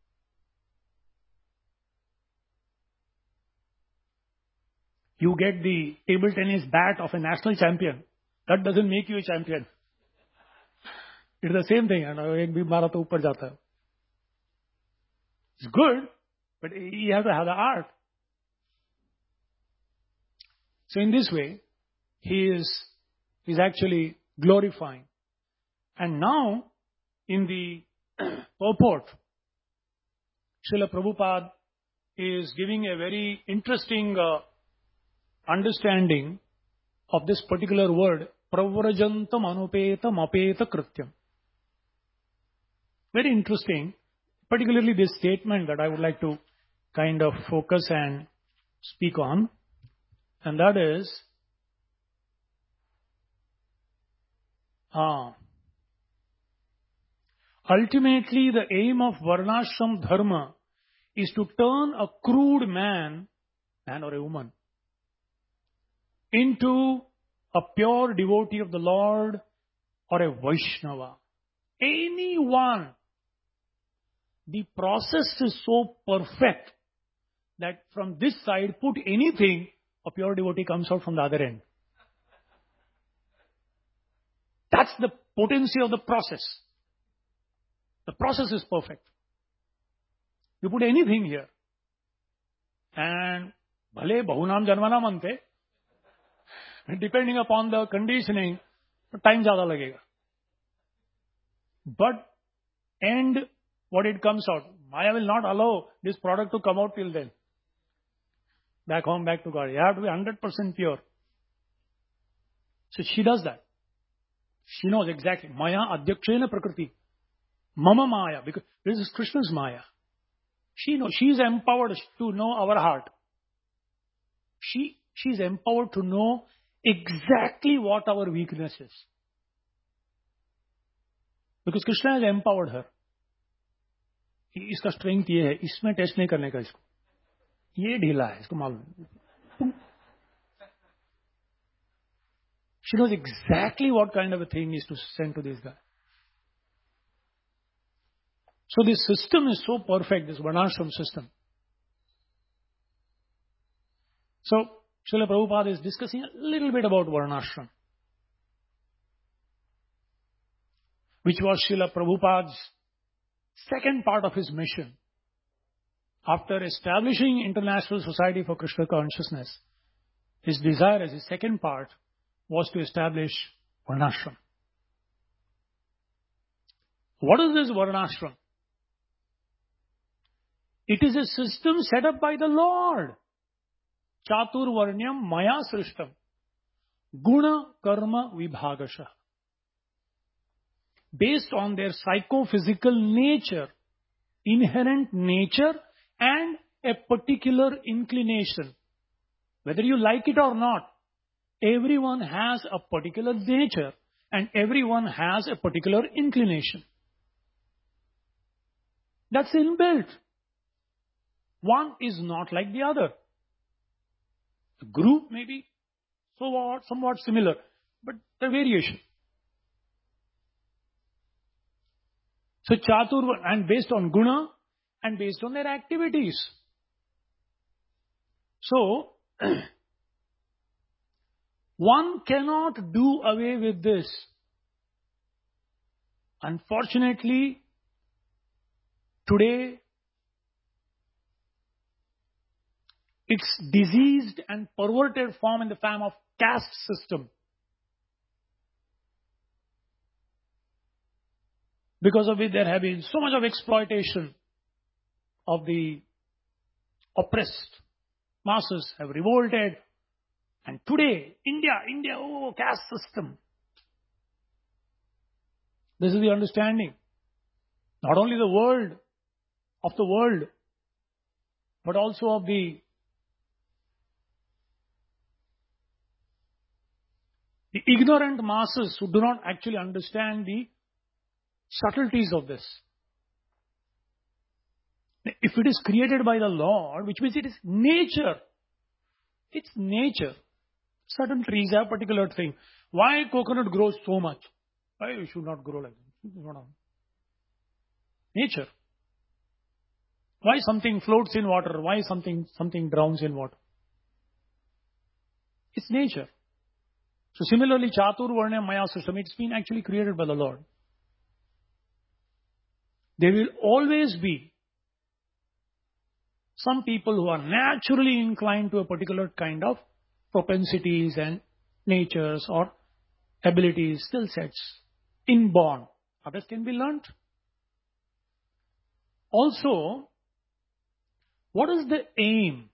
You get the table tennis bat of a national champion. That doesn't make you a champion. It's the same thing. It's good, but you have to have the art. So in this way, he is, is actually glorifying. And now, in the purport, Srila Prabhupada is giving a very interesting uh, understanding of this particular word, Pravrajantam Anupetam Apeta Krityam. Very interesting, particularly this statement that I would like to kind of focus and speak on, and that is, ah, ultimately the aim of Varnashram Dharma is to turn a crude man, man or a woman, into a pure devotee of the Lord or a Vaishnava. Anyone. The process is so perfect that from this side, put anything, a pure devotee comes out from the other end. That's the potency of the process. The process is perfect. You put anything here, and bhale bahunam janmana mante, depending upon the conditioning, time zyada lagega. But end what it comes out. Maya will not allow this product to come out till then. Back home, back to God. You have to be one hundred percent pure. So she does that. She knows exactly. Maya adhyakshena prakriti. Mama Maya. Because this is Krishna's Maya. She knows. She is empowered to know our heart. She, she is empowered to know exactly what our weakness is. Because Krishna has empowered her. इसका strength ये है, इसमें test नहीं करने का इसको, ये ढीला है, इसको मालूम. She knows exactly what kind of a thing is to send to this guy. So this system is so perfect, this Varnashram system. So Srila Prabhupada is discussing a little bit about Varnashram, which was Srila Prabhupada's second part of his mission. After establishing International Society for Krishna Consciousness, his desire as his second part was to establish Varnashram. What is this Varnashram? It is a system set up by the Lord. Chatur Varnyam Maya Srishtam. Guna Karma Vibhagasha. Based on their psychophysical nature, inherent nature, and a particular inclination. Whether you like it or not, everyone has a particular nature and everyone has a particular inclination. That's inbuilt. One is not like the other. The group may be somewhat, somewhat similar, but the variation. So Chatur, and based on guna and based on their activities. So, one cannot do away with this. Unfortunately, today, it's diseased and perverted form in the form of caste system. Because of it, there have been so much of exploitation of the oppressed. Masses have revolted. And today, India, India, oh, caste system. This is the understanding. Not only the world, of the world, but also of the, the ignorant masses who do not actually understand the subtleties of this. If it is created by the Lord, which means it is nature. It's nature. Certain trees have particular thing. Why coconut grows so much? Why it should not grow like that? Nature. Why something floats in water? Why something something drowns in water? It's nature. So similarly, Chatur Varna Maya system, it's been actually created by the Lord. There will always be some people who are naturally inclined to a particular kind of propensities and natures or abilities, skill sets, inborn. Others can be learnt. Also, what is the aim?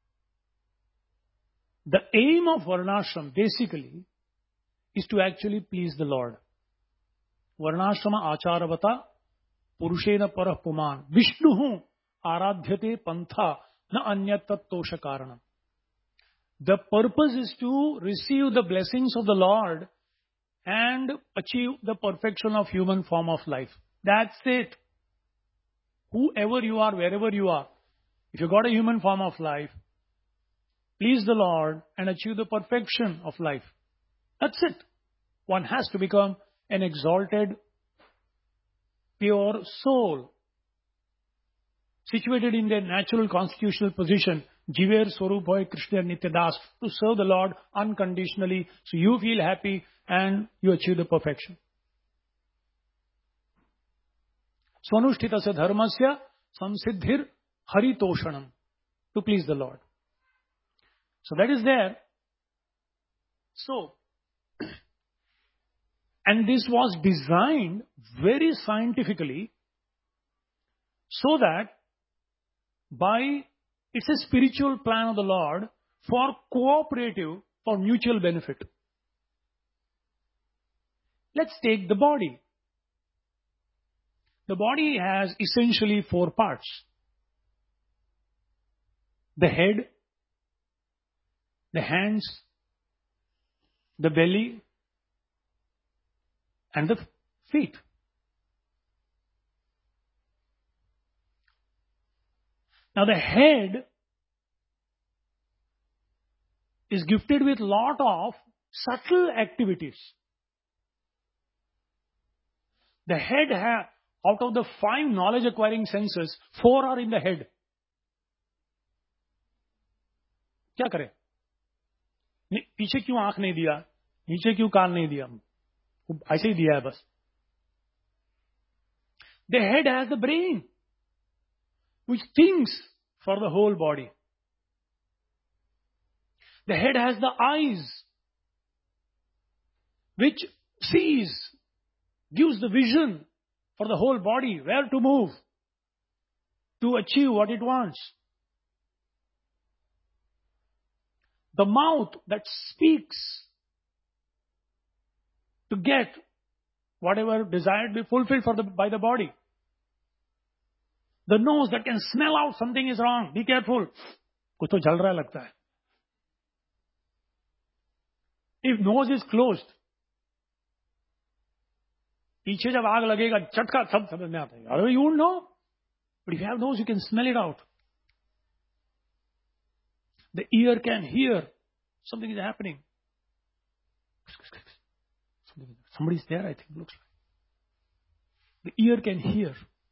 The aim of Varnashram basically is to actually please the Lord. Varnashrama acharavata purushena parah puman Vishnuhu aradhyate pantha na anyat tattosha karanam. The purpose is to receive the blessings of the Lord and achieve the perfection of human form of life. That's it. Whoever you are, wherever you are, if you got a human form of life, please the Lord and achieve the perfection of life. That's it. One has to become an exalted, pure soul, situated in their natural constitutional position, Jiver Swarupai Krishna Nityadas, to serve the Lord unconditionally, so you feel happy and you achieve the perfection. Swanushthitasya dharmasya samsiddhir haritoshanam, to please the Lord. So that is there. So, and this was designed very scientifically so that by, it's a spiritual plan of the Lord for cooperative, for mutual benefit. Let's take the body. The body has essentially four parts. The head, the hands, the belly, and the feet. Now the head is gifted with lot of subtle activities. The head, ha- out of the five knowledge acquiring senses, four are in the head. क्या करें? पीछे क्यों आंख नहीं दिया, नीचे क्यों कान नहीं दिया, ऐसे ही दिया है बस. The head has the brain, which thinks for the whole body. The head has the eyes, which sees, gives the vision for the whole body, where to move, to achieve what it wants. The mouth that speaks to get whatever desired be fulfilled for the, by the body. The nose that can smell out something is wrong. Be careful. कुछ तो जल रहा लगता है. If nose is closed, पीछे जब आग लगेगा, चटका सब समझ में आता है. Otherwise you won't know. But if you have nose, you can smell it out. The ear can hear something is happening. Somebody's there, I think, looks like. The ear can hear.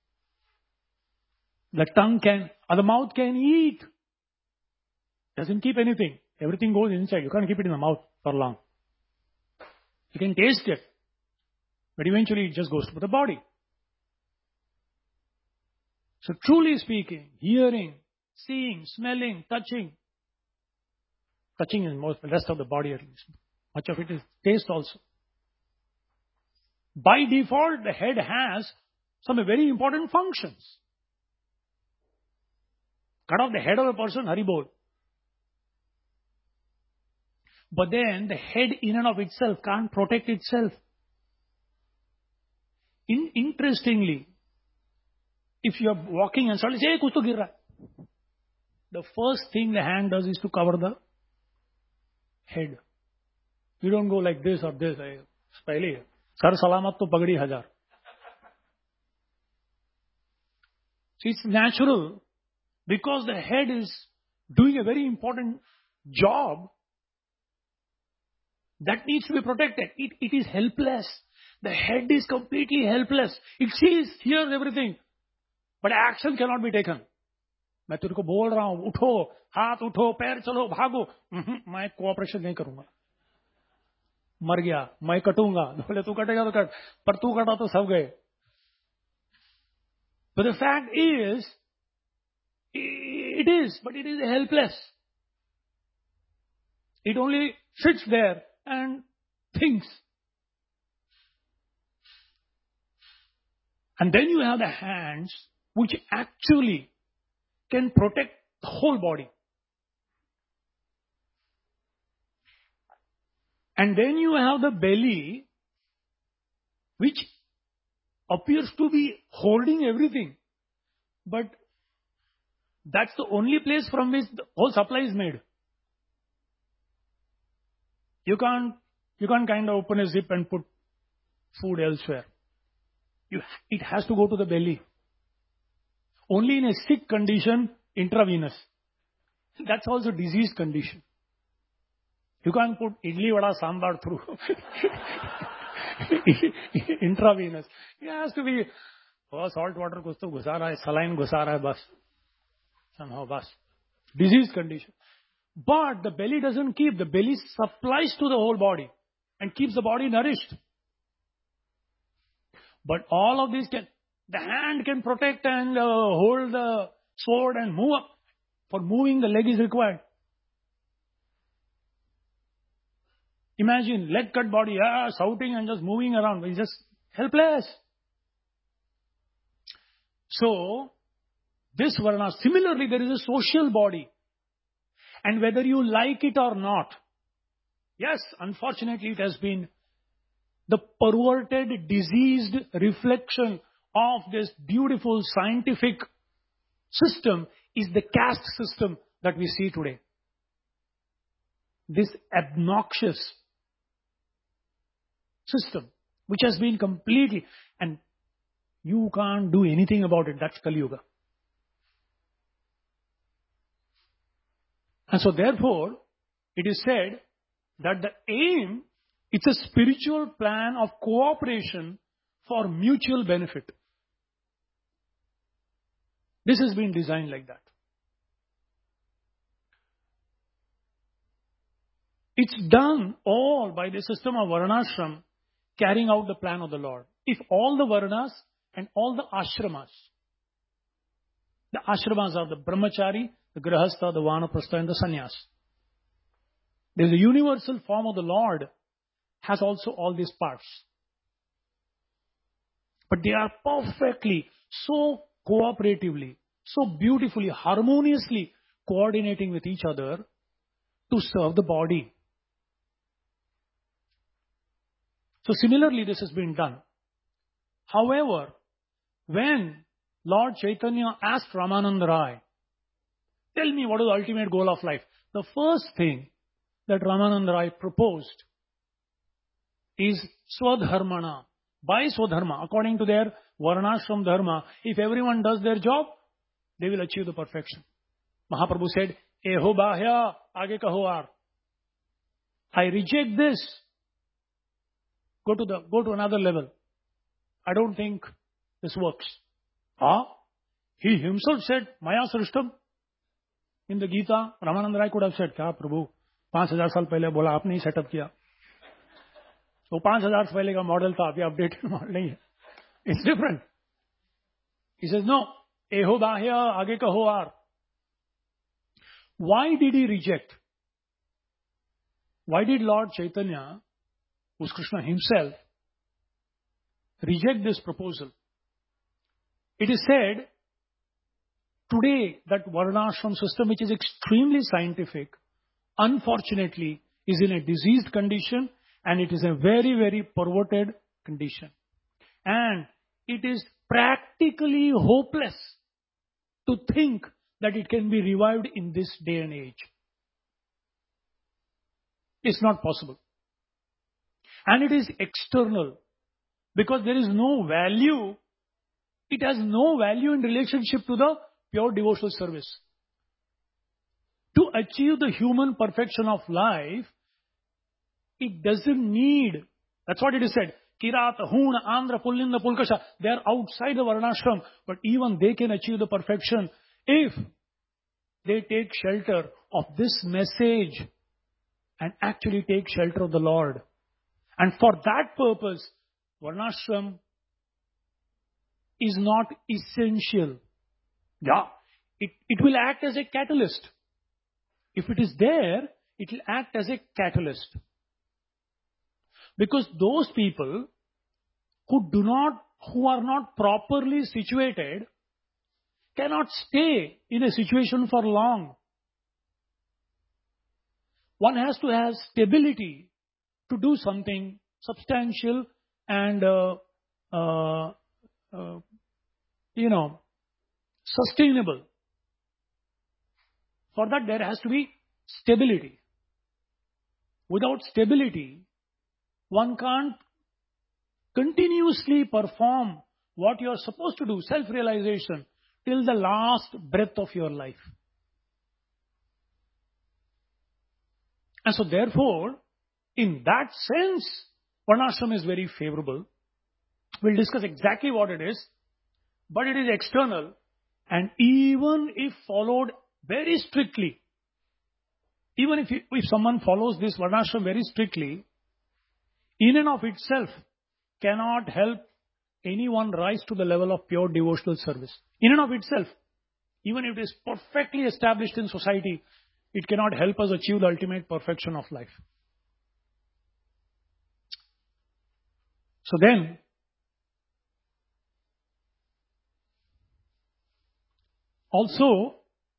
The tongue can, or the mouth can eat. Doesn't keep anything. Everything goes inside. You can't keep it in the mouth for long. You can taste it. But eventually it just goes to the body. So truly speaking, hearing, seeing, smelling, touching. Touching is most, the rest of the body at least. Much of it is taste also. By default, the head has some very important functions. Cut off the head of a person, Haribol. But then the head in and of itself can't protect itself. In, interestingly, if you are walking and suddenly say, hey, kuch to gir raha hai. The first thing the hand does is to cover the head. You don't go like this or this. Pehle, sar salamat to pagdi hajar. So it's natural because the head is doing a very important job that needs to be protected. It, it is helpless. The head is completely helpless. It sees, hears everything. But action cannot be taken. मैं तेरे को बोल रहा हूं, उठो, हाथ उठो, पैर चलो, भागो. मैं कोऑपरेशन नहीं करूंगा. मर गया, मैं कटूंगा. बोले तू कटेगा तो कट, पर तू कटा तो सब गए. But the fact is, it is, but it is helpless. It only sits there and thinks. And then you have the hands, which actually can protect the whole body. And then you have the belly, which appears to be holding everything. But that's the only place from which the whole supply is made. You can't, you can't kind of open a zip and put food elsewhere. You, it has to go to the belly. Only in a sick condition, intravenous. That's also diseased condition. You can't put idli vada sambar through intravenous. It has to be, oh, salt water kuch to ghusa raha hai, saline ghusa raha hai, bas. Somehow, bas. Diseased condition. But the belly doesn't keep. The belly supplies to the whole body and keeps the body nourished. But all of these can, the hand can protect and uh, hold the sword and move up. For moving, the leg is required. Imagine leg cut body, ah, shouting and just moving around. It's just helpless. So, this varna, similarly, there is a social body. And whether you like it or not, yes, unfortunately, it has been the perverted, diseased reflection of this beautiful scientific system is the caste system that we see today. This obnoxious system, which has been completely, and you can't do anything about it. That's Kali Yuga. And so therefore, it is said that the aim, it's a spiritual plan of cooperation for mutual benefit. This has been designed like that. It's done all by the system of Varnashram carrying out the plan of the Lord. If all the Varnas and all the Ashramas, the Ashramas are the Brahmachari, the Grahastha, the Vanaprastha and the Sannyas. There's a universal form of the Lord has also all these parts. But they are perfectly, so cooperatively, so beautifully, harmoniously coordinating with each other to serve the body. So similarly, this has been done. However, when Lord Chaitanya asked Ramananda Rai, tell me what is the ultimate goal of life? The first thing that Ramananda Rai proposed is Swadharmana. By Swadharma, according to their Varnashram Dharma, if everyone does their job, they will achieve the perfection. Mahaprabhu said, Eho bahya, aage kaho ar. I reject this. Go to the, go to another level. I don't think this works. Ah, he himself said, Maya Srishtam. In the Gita, Ramananda Rai could have said, Kya Prabhu, पांच हजार साल पहले बोला आपने ही setup किया. तो पांच हजार साल पहले का मॉडल था, अभी अपडेटेड मॉडल नहीं है. It's different. He says, no, eho bahya, aage kaho ar. Why did he reject? Why did Lord Chaitanya, who's Krishna himself, reject this proposal? It is said, today that Varnashram system, which is extremely scientific, unfortunately is in a diseased condition, and it is a very, very perverted condition. And it is practically hopeless to think that it can be revived in this day and age. It's not possible. And it is external, because there is no value. It has no value in relationship to the pure devotional service. To achieve the human perfection of life, it doesn't need, that's what it is said, Kirata, Huna, Andhra, Pullinda, Pulkasha, they are outside the Varnashram, but even they can achieve the perfection if they take shelter of this message and actually take shelter of the Lord. And for that purpose, Varnashram is not essential. Yeah, it, it will act as a catalyst. If it is there, it will act as a catalyst. Because those people who do not, who are not properly situated, cannot stay in a situation for long. One has to have stability to do something substantial and, uh, uh, uh, you know, sustainable. For that, there has to be stability. Without stability, one can't continuously perform what you are supposed to do, self-realization, till the last breath of your life. And so therefore, in that sense, Varnashram is very favorable. We'll discuss exactly what it is, but it is external, and even if followed very strictly, even if, you, if someone follows this Varnashram very strictly, in and of itself cannot help anyone rise to the level of pure devotional service. In and of itself, even if it is perfectly established in society, it cannot help us achieve the ultimate perfection of life. So then, also,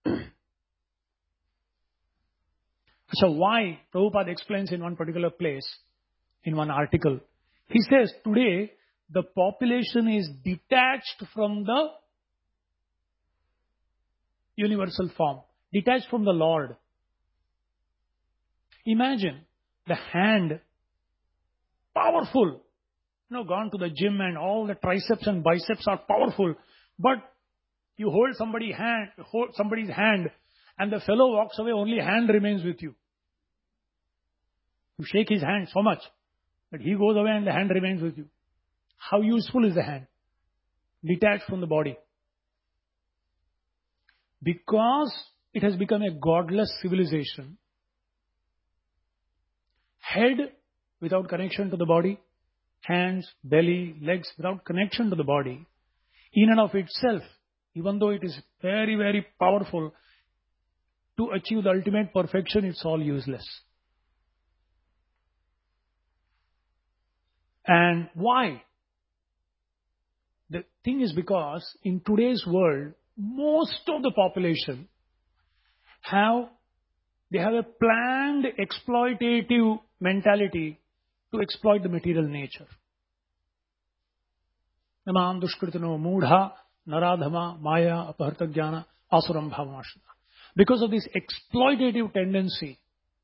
so why Prabhupada explains in one particular place, in one article, he says today the population is detached from the universal form, detached from the Lord. Imagine the hand, powerful, you know, gone to the gym and all the triceps and biceps are powerful, but you hold somebody's hand, hold somebody's hand, and the fellow walks away, only hand remains with you. You shake his hand so much, but he goes away and the hand remains with you. How useful is the hand? Detached from the body. Because it has become a godless civilization, head without connection to the body, hands, belly, legs without connection to the body, in and of itself, even though it is very, very powerful, to achieve the ultimate perfection, it's all useless. And why? The thing is because in today's world, most of the population have, they have a planned exploitative mentality to exploit the material nature. Namam dushkritano moodha naradhama maya aparta jnana asuram bhavamashana. Because of this exploitative tendency,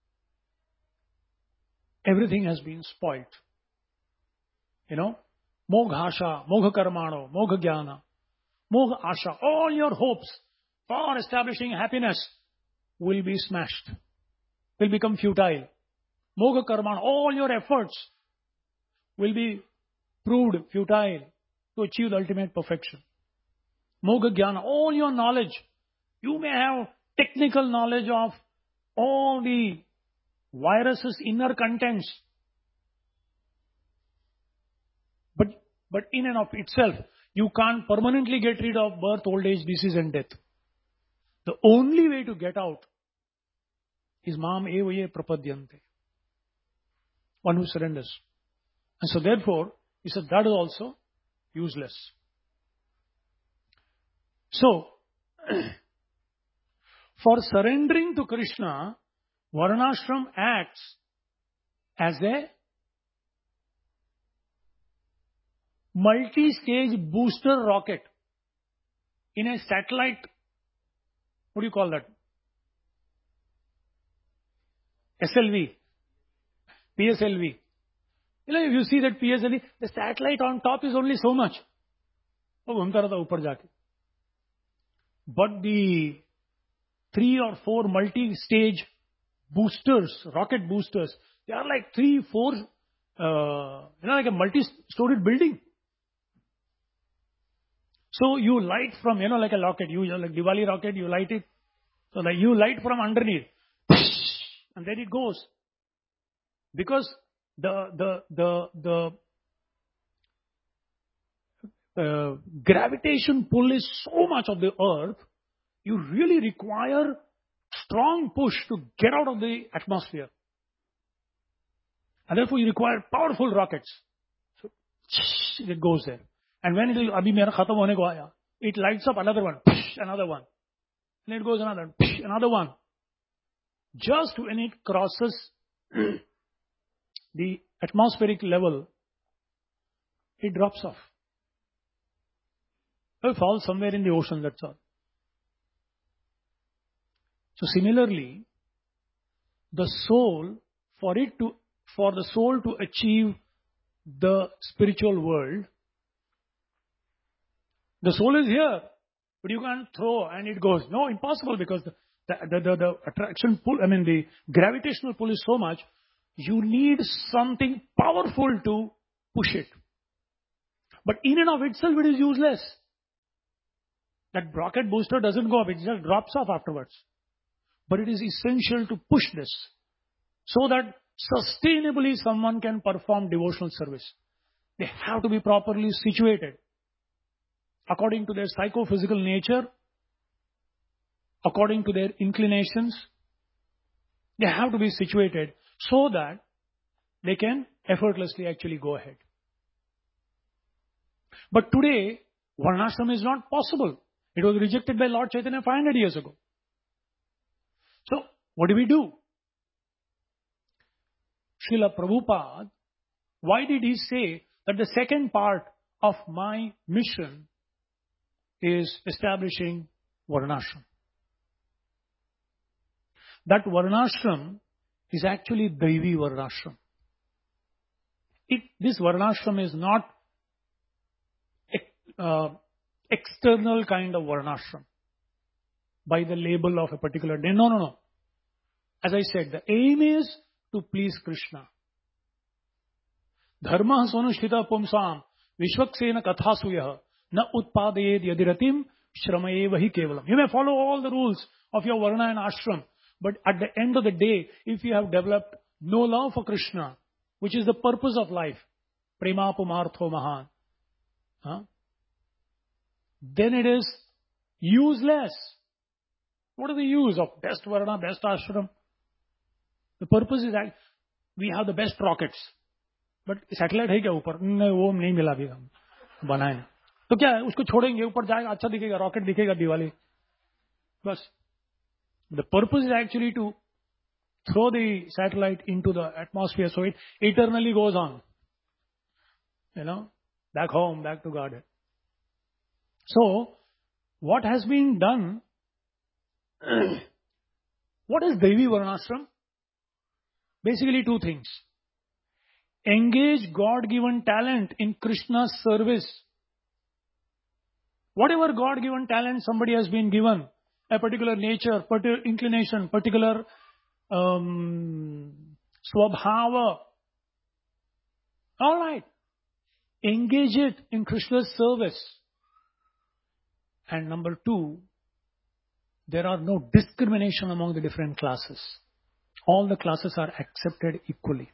everything has been spoilt. You know, mogha asha, mogha karmano, mogha jnana, mogha asha, all your hopes for establishing happiness will be smashed, will become futile. Moga karma, all your efforts will be proved futile to achieve the ultimate perfection. Moga jnana, all your knowledge, you may have technical knowledge of all the virus's inner contents, but but in and of itself, you can't permanently get rid of birth, old age, disease and death. The only way to get out is mam evaye prapadyante, one who surrenders. And so therefore, he said that is also useless. So, for surrendering to Krishna, Varnashram acts as a multi-stage booster rocket in a satellite. What do you call that? S L V, P S L V. You know, if you see that P S L V, the satellite on top is only so much. But the three or four multi-stage boosters, rocket boosters, they are like three, four, uh, you know, like a multi-storied building. So you light from, you know, like a rocket, you like Diwali rocket, you light it. So like you light from underneath, and then it goes. Because the the the the uh, gravitation pull is so much of the earth, you really require strong push to get out of the atmosphere. And therefore you require powerful rockets. So it goes there. And when it will, abhi mera khatam hone ko aaya, it lights up another one, another one. And it goes another, another one. Just when it crosses the atmospheric level, it drops off. It falls somewhere in the ocean, that's all. So similarly, the soul, for it to, for the soul to achieve the spiritual world, the soul is here, but you can't throw and it goes. No, impossible, because the, the, the, the attraction pull, I mean the gravitational pull is so much, you need something powerful to push it. But in and of itself it is useless. That rocket booster doesn't go up, it just drops off afterwards. But it is essential to push this so that sustainably someone can perform devotional service. They have to be properly situated according to their psychophysical nature, according to their inclinations. They have to be situated so that they can effortlessly actually go ahead. But today, Varnashram is not possible. It was rejected by Lord Chaitanya five hundred years ago. So, what do we do? Srila Prabhupada, why did he say that the second part of my mission is establishing Varnashram? That Varnashram is actually Daivi Varnashram. It, this Varnashram is not uh, external kind of Varnashram by the label of a particular day. No, no, no. As I said, the aim is to please Krishna. Dharma sonushtita pumsam vishvaksena kathasuyah na utpadayed yadiratim shramayevahi kevalam. You may follow all the rules of your Varna and Ashram, but at the end of the day, if you have developed no love for Krishna, which is the purpose of life, prema pumartho mahan, huh? then it is useless. What is the use of best Varna, best Ashram? The purpose is that we have the best rockets. But satellite है क्या ऊपर? नहीं, वो नहीं मिला अभी हम बनाए. तो क्या है? उसको छोड़ेंगे, ऊपर जाएगा, अच्छा दिखेगा, rocket दिखेगा दिवाली. बस. The purpose is actually to throw the satellite into the atmosphere so it eternally goes on. You know, back home, back to Godhead. So, what has been done? What is Daivi Varnashram? Basically two things. Engage God-given talent in Krishna's service. Whatever God-given talent somebody has been given, a particular nature, particular inclination, particular um, swabhava. All right. Engage it in Krishna's service. And number two, there are no discrimination among the different classes. All the classes are accepted equally.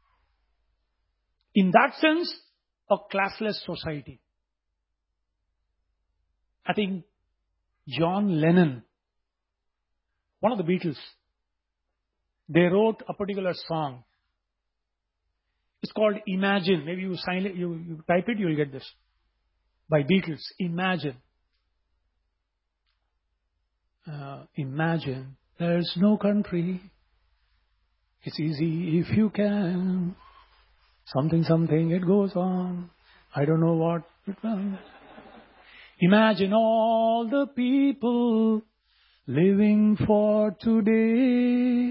In that sense, a classless society. I think John Lennon, one of the Beatles, they wrote a particular song. It's called Imagine. Maybe you, silent, you, you type it, you'll get this. By Beatles, Imagine. Uh, imagine there's no country. It's easy if you can. Something, something, it goes on. I don't know what it was. Imagine all the people living for today.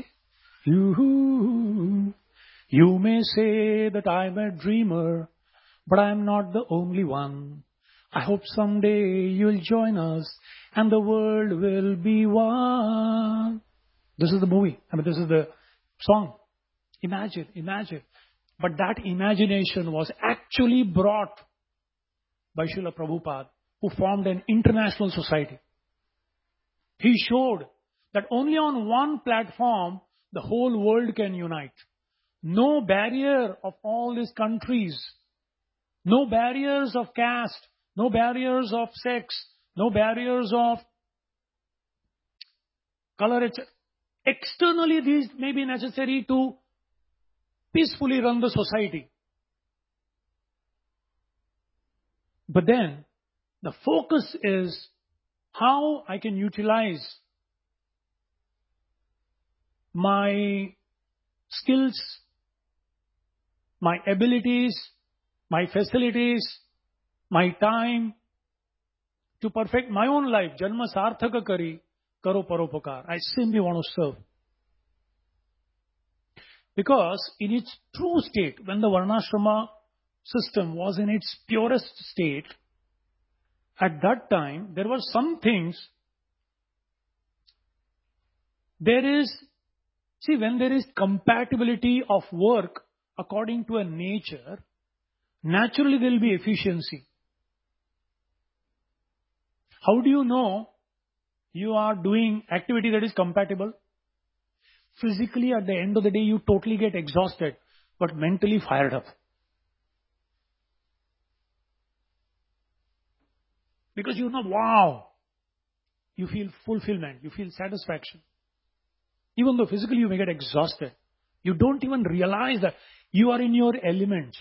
You, you may say that I'm a dreamer, but I'm not the only one. I hope someday you'll join us and the world will be one. This is the movie. I mean, this is the song. Imagine, imagine. But that imagination was actually brought by Srila Prabhupada, who formed an international society. He showed that only on one platform the whole world can unite. No barrier of all these countries. No barriers of caste. No barriers of sex. No barriers of color. Externally, these may be necessary to peacefully run the society. But then, the focus is how I can utilize my skills, my abilities, my facilities, my time to perfect my own life. Janma sarthaka kari, karo paropakar. I simply want to serve. Because in its true state, when the Varnashrama system was in its purest state, at that time, there were some things, there is, see, when there is compatibility of work according to a nature, naturally there will be efficiency. How do you know you are doing activity that is compatible? Physically, at the end of the day, you totally get exhausted, but mentally fired up. Because you know, wow, you feel fulfillment, you feel satisfaction. Even though physically you may get exhausted, you don't even realize that you are in your elements.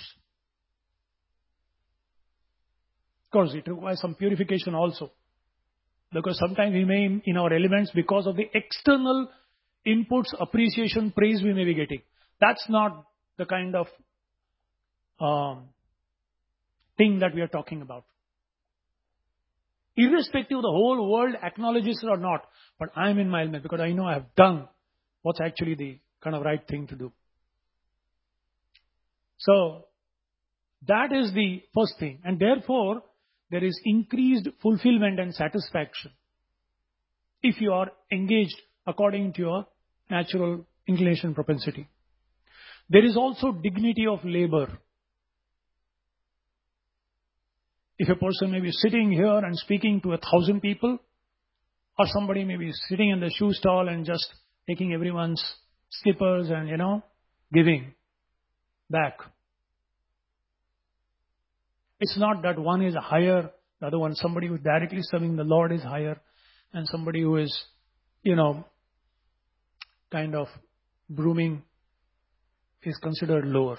Of course, it requires some purification also. Because sometimes we may in our elements because of the external inputs, appreciation, praise we may be getting. That's not the kind of um, thing that we are talking about. Irrespective of the whole world acknowledges it or not, but I am in my element because I know I have done what's actually the kind of right thing to do. So, that is the first thing. And therefore, there is increased fulfillment and satisfaction if you are engaged according to your natural inclination propensity. There is also dignity of labor. If a person may be sitting here and speaking to a thousand people, or somebody may be sitting in the shoe stall and just taking everyone's slippers and, you know, giving back. It's not that one is higher, the other one, somebody who is directly serving the Lord is higher, and somebody who is, you know, kind of brooming is considered lower.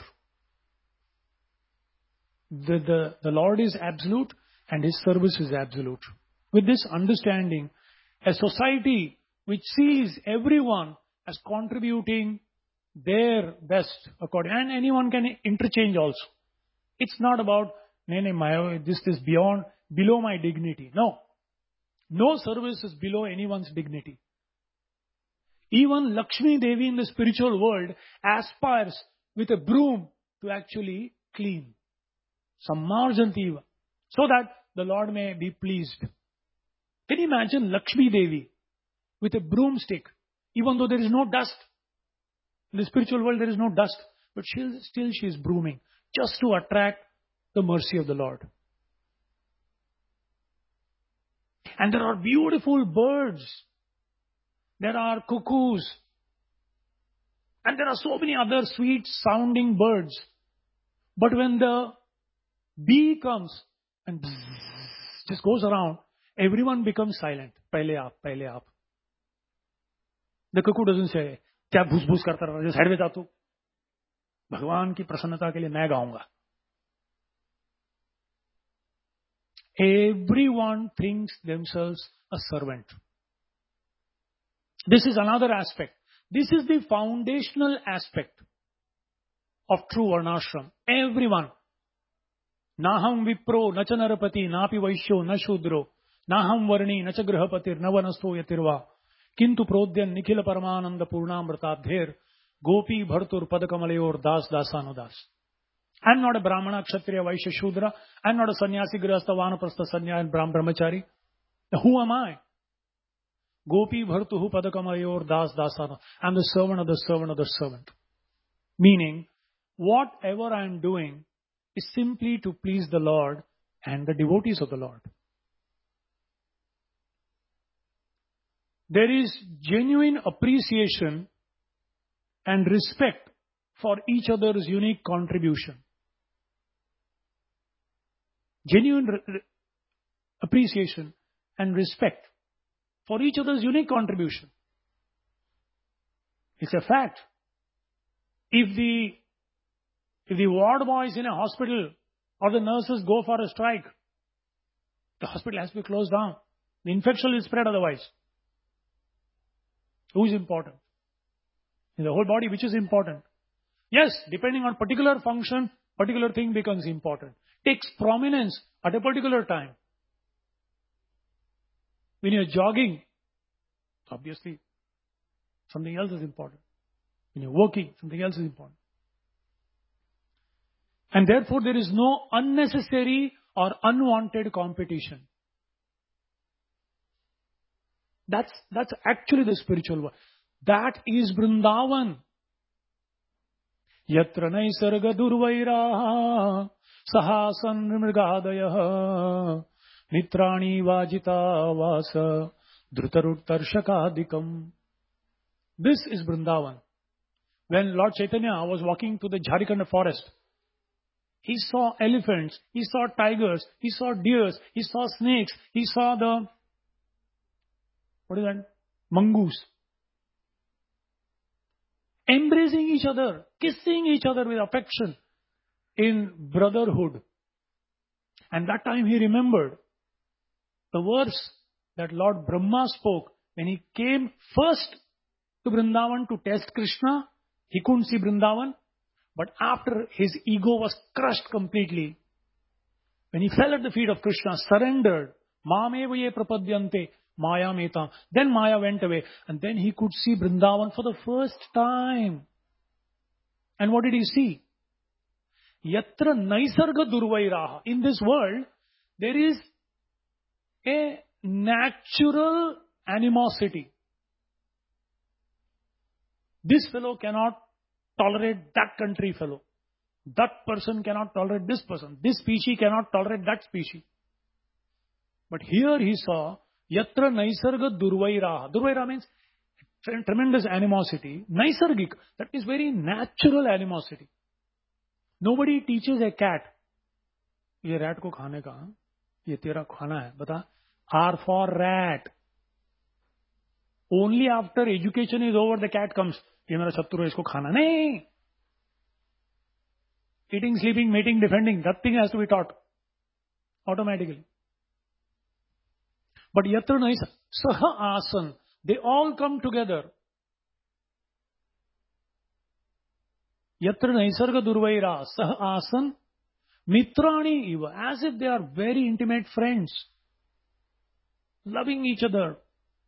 The, the, the Lord is absolute and His service is absolute. With this understanding, a society which sees everyone as contributing their best according, and anyone can interchange also. It's not about, nee, nee, my, this is beyond, below my dignity. No. No service is below anyone's dignity. Even Lakshmi Devi in the spiritual world aspires with a broom to actually clean. Sammarjantiva. So that the Lord may be pleased. Can you imagine Lakshmi Devi with a broomstick, even though there is no dust. In the spiritual world, there is no dust, but still, still she is brooming, just to attract the mercy of the Lord. And there are beautiful birds. There are cuckoos. And there are so many other sweet sounding birds. But when the bee comes and just goes around, everyone becomes silent. Pehle aap, pehle aap. The cuckoo doesn't say, क्या भूस भूस करता रहा, side में जा तू, भगवान की प्रसन्नता के लिए मैं गाऊंगा. Everyone thinks themselves a servant. This is another aspect. This is the foundational aspect of true varnashram. Everyone. Naham vipro, nacha narapati, napi vaishyo, na shudro, naham varni, nacha grihapatir, na vanasto yatirva, kintu prodyan nikhila paramananda purnamrtadher, gopi bhartur padakamalayur das dasanudas. I am not a Brahmana, Kshatriya, Vaishya, Shudra. I am not a sannyasi, grihastha, vanaprastha, sanya and Brahm, brahmachari. Who am I? Gopi bhartuhu padakamayor das dasana. I am the servant of the servant of the servant. Meaning, whatever I am doing is simply to please the Lord and the devotees of the Lord. There is genuine appreciation and respect for each other's unique contribution. Genuine re- re- appreciation and respect for each other's unique contribution. It's a fact. If the, if the ward boys in a hospital or the nurses go for a strike, the hospital has to be closed down. The infection will spread otherwise. Who is important? In the whole body, which is important? Yes, depending on particular function, particular thing becomes important. Takes prominence at a particular time. When you're jogging, obviously, something else is important. When you're working, something else is important. And therefore, there is no unnecessary or unwanted competition. That's, that's actually the spiritual world. That is Vrindavan. Yatra naisarga durvairaha sahasan mrigadayah mitrani vajita vasa dhrutaruttarshakadikam. This is Vrindavan. When Lord Chaitanya was walking to the Jharkhand forest, he saw elephants, he saw tigers, he saw deers, he saw snakes, he saw the, what is that? Mongoose. Embracing each other, kissing each other with affection in brotherhood. And that time he remembered the verse that Lord Brahma spoke when he came first to Vrindavan to test Krishna. He couldn't see Vrindavan, but after his ego was crushed completely, when he fell at the feet of Krishna, surrendered, Mameva ye prapadyante, Maya meta. Then Maya went away. And then he could see Vrindavan for the first time. And what did he see? Yatra naisarga durvairaha. In this world, there is a natural animosity. This fellow cannot tolerate that country fellow. That person cannot tolerate this person. This species cannot tolerate that species. But here he saw Yatra naisarga durvairaha. Durvaira means tremendous animosity. Naisargik, that is very natural animosity. Nobody teaches a cat, ये rat को खाने का, ये तेरा खाना है, बता, R for rat. Only after education is over, the cat comes, ये मेरा शत्रु है, इसको खाना नहीं. Eating, sleeping, mating, defending, that thing has to be taught automatically. But yatra naisa, saha asan, they all come together. Yatra naisarga durvaira, saha asan, mitrani iva, as if they are very intimate friends, loving each other.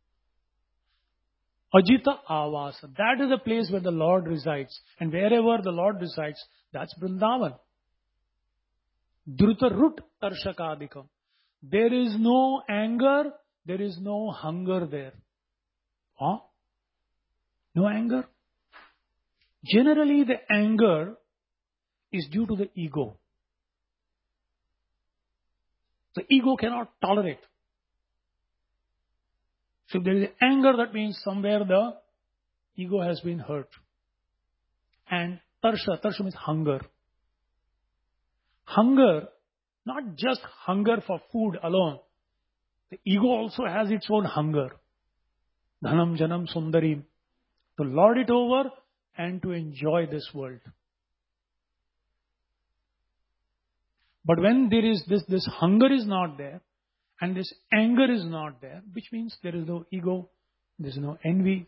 Ajita avasa, that is the place where the Lord resides. And wherever the Lord resides, that's Vrindavan. Dhrutarut tarshakadikam. There is no anger, there is no hunger there. Huh? No anger? Generally, the anger is due to the ego. The ego cannot tolerate. So if there is anger, that means somewhere the ego has been hurt. And tarsha, tarsha means hunger. Hunger, not just hunger for food alone. The ego also has its own hunger. Dhanam, janam, sundarim. To lord it over and to enjoy this world. But when there is this, this hunger is not there, and this anger is not there, which means there is no ego, there is no envy.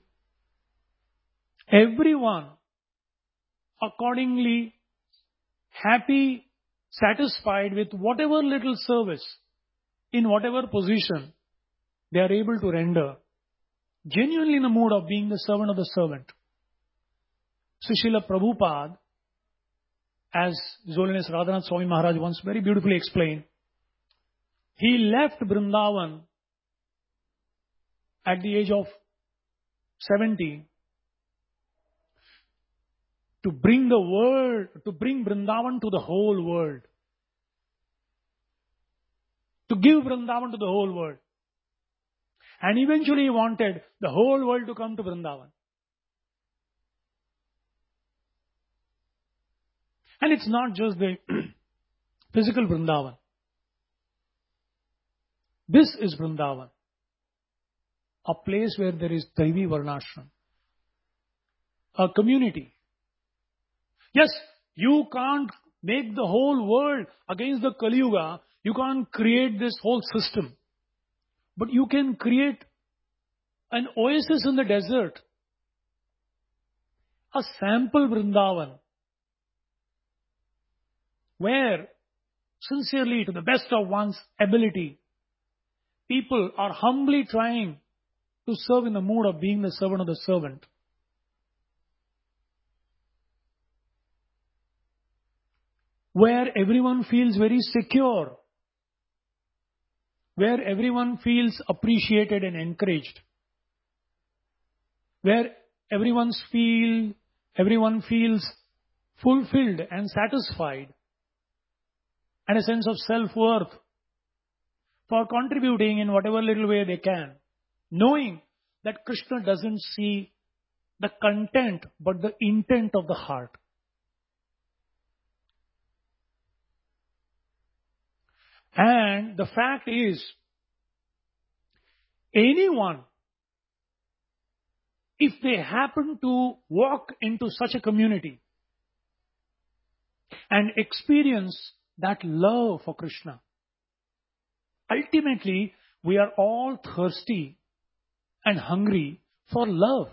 Everyone accordingly happy, satisfied with whatever little service, in whatever position they are able to render, genuinely in the mood of being the servant of the servant. Srila Prabhupada, as His Holiness Radhanath Swami Maharaj once very beautifully explained, he left Vrindavan at the age of seventy to bring the world, to bring Vrindavan to the whole world. To give Vrindavan to the whole world. And eventually he wanted the whole world to come to Vrindavan. And it's not just the physical Vrindavan. This is Vrindavan. A place where there is Daivi Varnashram. A community. Yes, you can't make the whole world against the Kali Yuga. You can't create this whole system. But you can create an oasis in the desert. A sample Vrindavan. Where, sincerely, to the best of one's ability, people are humbly trying to serve in the mood of being the servant of the servant. Where everyone feels very secure. Where everyone feels appreciated and encouraged. Where everyone's feel, everyone feels fulfilled and satisfied. And a sense of self-worth for contributing in whatever little way they can, knowing that Krishna doesn't see the content but the intent of the heart. And the fact is, anyone, if they happen to walk into such a community and experience that love for Krishna. Ultimately, we are all thirsty and hungry for love.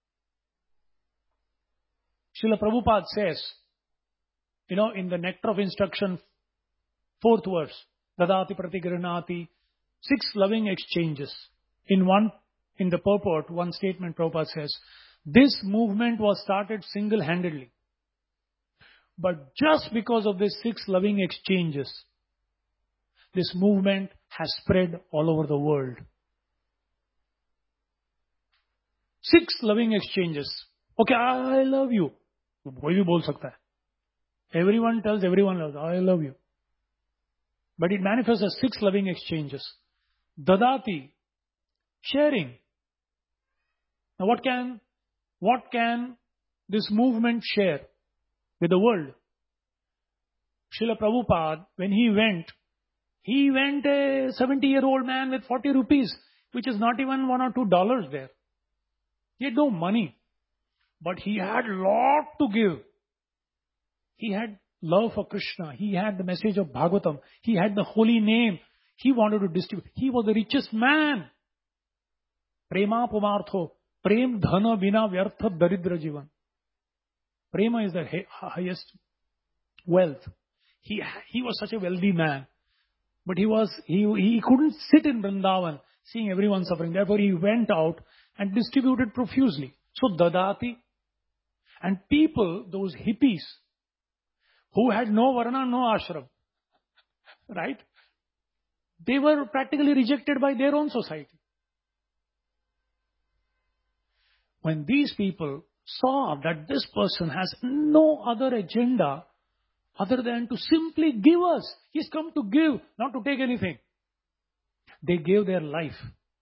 Srila Prabhupada says, you know, in the Nectar of Instruction, fourth verse, Dadati Pratigranati, six loving exchanges. In one, in the purport, one statement Prabhupada says, this movement was started single-handedly. But just because of these six loving exchanges, this movement has spread all over the world. Six loving exchanges. Okay, I love you. Koi bhi bol sakta hai. Everyone tells everyone loves, I love you. But it manifests as six loving exchanges. Dadati, sharing. Now what can, what can this movement share with the world? Srila Prabhupada, when he went, he went a seventy-year-old man with forty rupees, which is not even one or two dollars there. He had no money, but he had a lot to give. He had love for Krishna. He had the message of Bhagavatam. He had the holy name. He wanted to distribute. He was the richest man. Prema pumartho. Prem dhana bina vyartha daridra jivan. Prema is the highest wealth. He, he was such a wealthy man. But he was, he, he couldn't sit in Vrindavan seeing everyone suffering. Therefore he went out and distributed profusely. So dadati. And people, those hippies, who had no varna, no ashram, right? They were practically rejected by their own society. when these people saw that this person has no other agenda other than to simply give us, he's come to give, not to take anything. They gave their life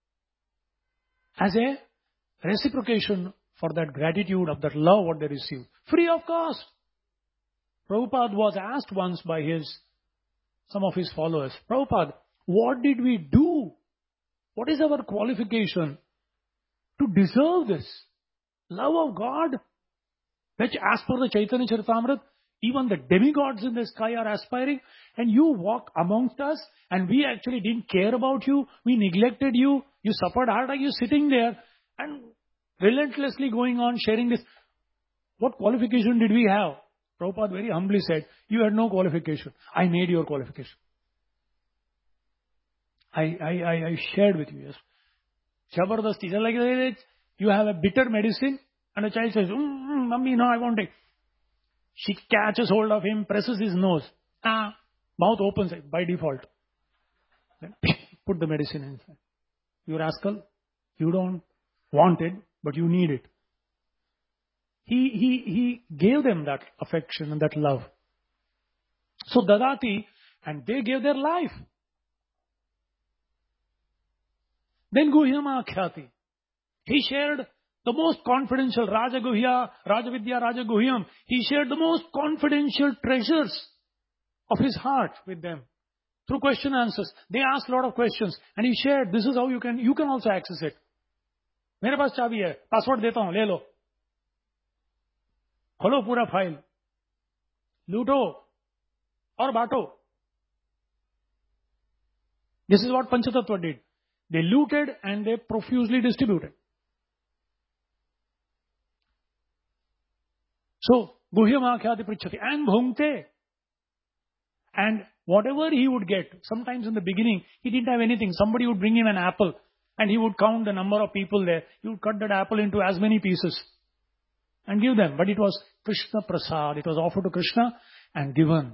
as a reciprocation for that gratitude of that love what they received. Free of cost. Prabhupada was asked once by his, some of his followers, Prabhupada, what did we do? What is our qualification to deserve this? Love of God, which as per the Chaitanya Charitamrita, even the demigods in the sky are aspiring, and you walk amongst us, and we actually didn't care about you, we neglected you, you suffered hard, are you sitting there and relentlessly going on sharing this? What qualification did we have? Prabhupada very humbly said, you had no qualification. I made your qualification. I, I, I, I shared with you, yes. Shabardasti, just like that, you have a bitter medicine, and a child says, mm, mm, Mummy, no, I won't take. She catches hold of him, presses his nose. Ah, mouth opens by default. Then put the medicine inside. You rascal, you don't want it, but you need it. He, he, he gave them that affection and that love. So Dadati, and they gave their life. Then Guhyama Akhyati. He shared the most confidential, Raja Guhya, Raja Vidya, Raja Guhyam. He shared the most confidential treasures of his heart with them. Through question answers. They asked a lot of questions. And he shared, this is how you can, you can also access it. मेरे पास चाबी है, password देता हूं, ले लो. खोलो पूरा file. लूटो और बांटो. This is what Panchatattva did. They looted and they profusely distributed. So, Guhyamakhyaati Prichhati and Bhungte. And whatever he would get, sometimes in the beginning, he didn't have anything. Somebody would bring him an apple and he would count the number of people there. He would cut that apple into as many pieces and give them. But it was Krishna Prasad. It was offered to Krishna and given.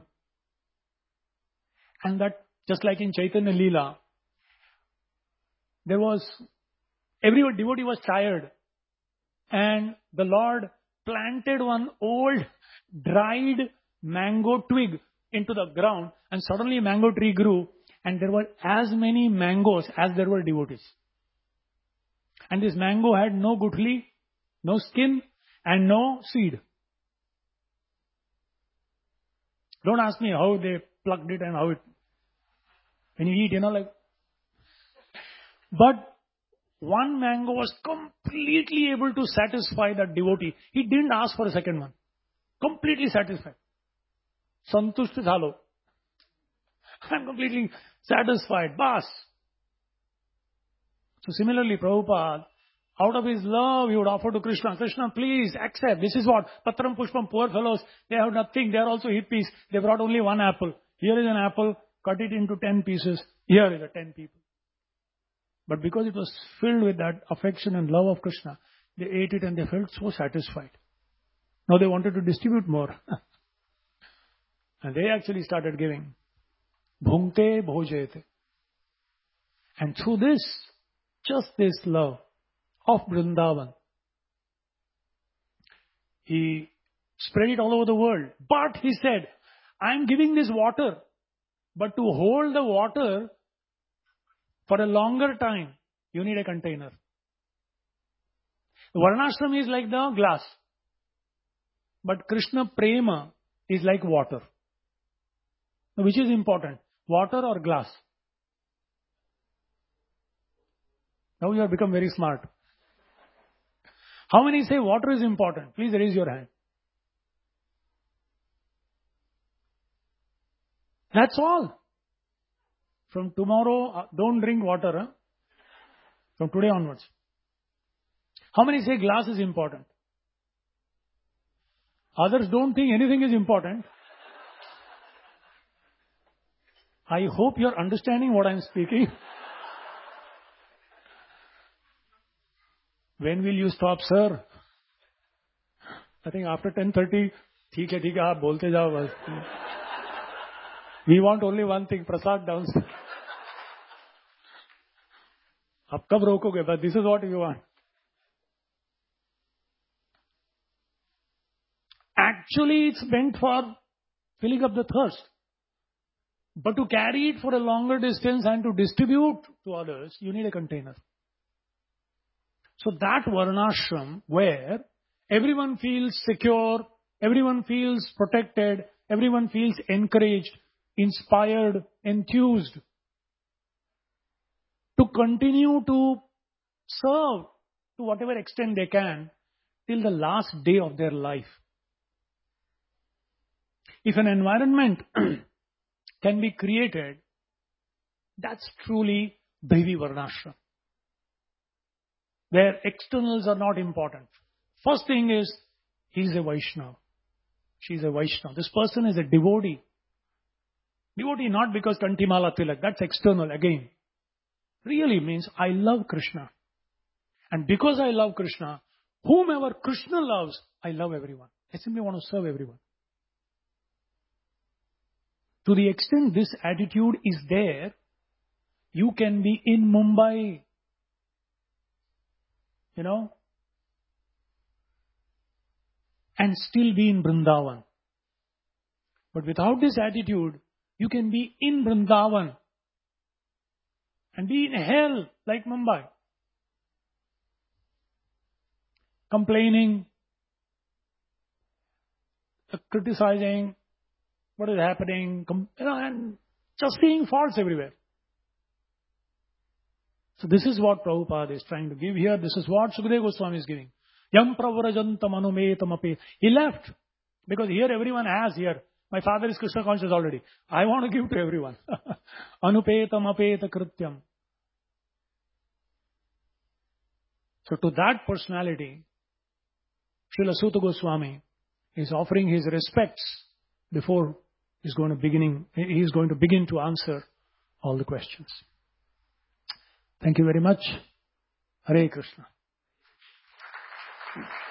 And that, just like in Chaitanya Leela, there was, every devotee was tired. And the Lord planted one old, dried mango twig into the ground, and suddenly a mango tree grew, and there were as many mangoes as there were devotees. And this mango had no gutli, no skin, and no seed. Don't ask me how they plucked it and how it, when you eat, you know, like. But one mango was completely able to satisfy that devotee. He didn't ask for a second one. Completely satisfied. Santushti dhalo. I'm completely satisfied. Bas. So similarly, Prabhupada, out of his love, he would offer to Krishna, Krishna, please accept. This is what? Patram Pushpam, poor fellows, they have nothing. They are also hippies. They brought only one apple. Here is an apple. Cut it into ten pieces. Here is a ten people. But because it was filled with that affection and love of Krishna, they ate it and they felt so satisfied. Now they wanted to distribute more. And they actually started giving. Bhungte bhojete. And through this, just this love of Vrindavan, he spread it all over the world. But he said, I'm giving this water, but to hold the water for a longer time, you need a container. The Varnashram is like the glass. But Krishna Prema is like water. Which is important? Water or glass? Now you have become very smart. How many say water is important? Please raise your hand. That's all. From tomorrow, uh, don't drink water. Huh? From today onwards. How many say glass is important? Others don't think anything is important. I hope you're understanding what I'm speaking. When will you stop, sir? I think after ten thirty, theek hai, theek hai, aap bolte jao bas. We want only one thing, prasad downstairs. Aap kab rokoge? But this is what you want. Actually, it's meant for filling up the thirst. But to carry it for a longer distance and to distribute to others, you need a container. So that Varnashram where everyone feels secure, everyone feels protected, everyone feels encouraged, inspired, enthused to continue to serve to whatever extent they can till the last day of their life. If an environment can be created, that's truly Devi Varnashram, where externals are not important. First thing is, he's a Vaishnava. She's a Vaishnava. This person is a devotee. Devotee not because Kantimala Tilak, that's external again. Really means I love Krishna. And because I love Krishna, whomever Krishna loves, I love everyone. I simply want to serve everyone. To the extent this attitude is there, you can be in Mumbai, you know, and still be in Vrindavan. But without this attitude, you can be in Vrindavan and be in hell like Mumbai. Complaining, criticizing what is happening, you know, and just seeing faults everywhere. So this is what Prabhupada is trying to give here. This is what Sukadeva Goswami is giving. Yam pravrajantam anumetam ape. He left because here everyone has here. My father is Krishna conscious already. I want to give to everyone. Anupetam apeta krityam. So to that personality, Srila Suta Goswami is offering his respects before he's going to beginning. He is going to begin to answer all the questions. Thank you very much. Hare Krishna.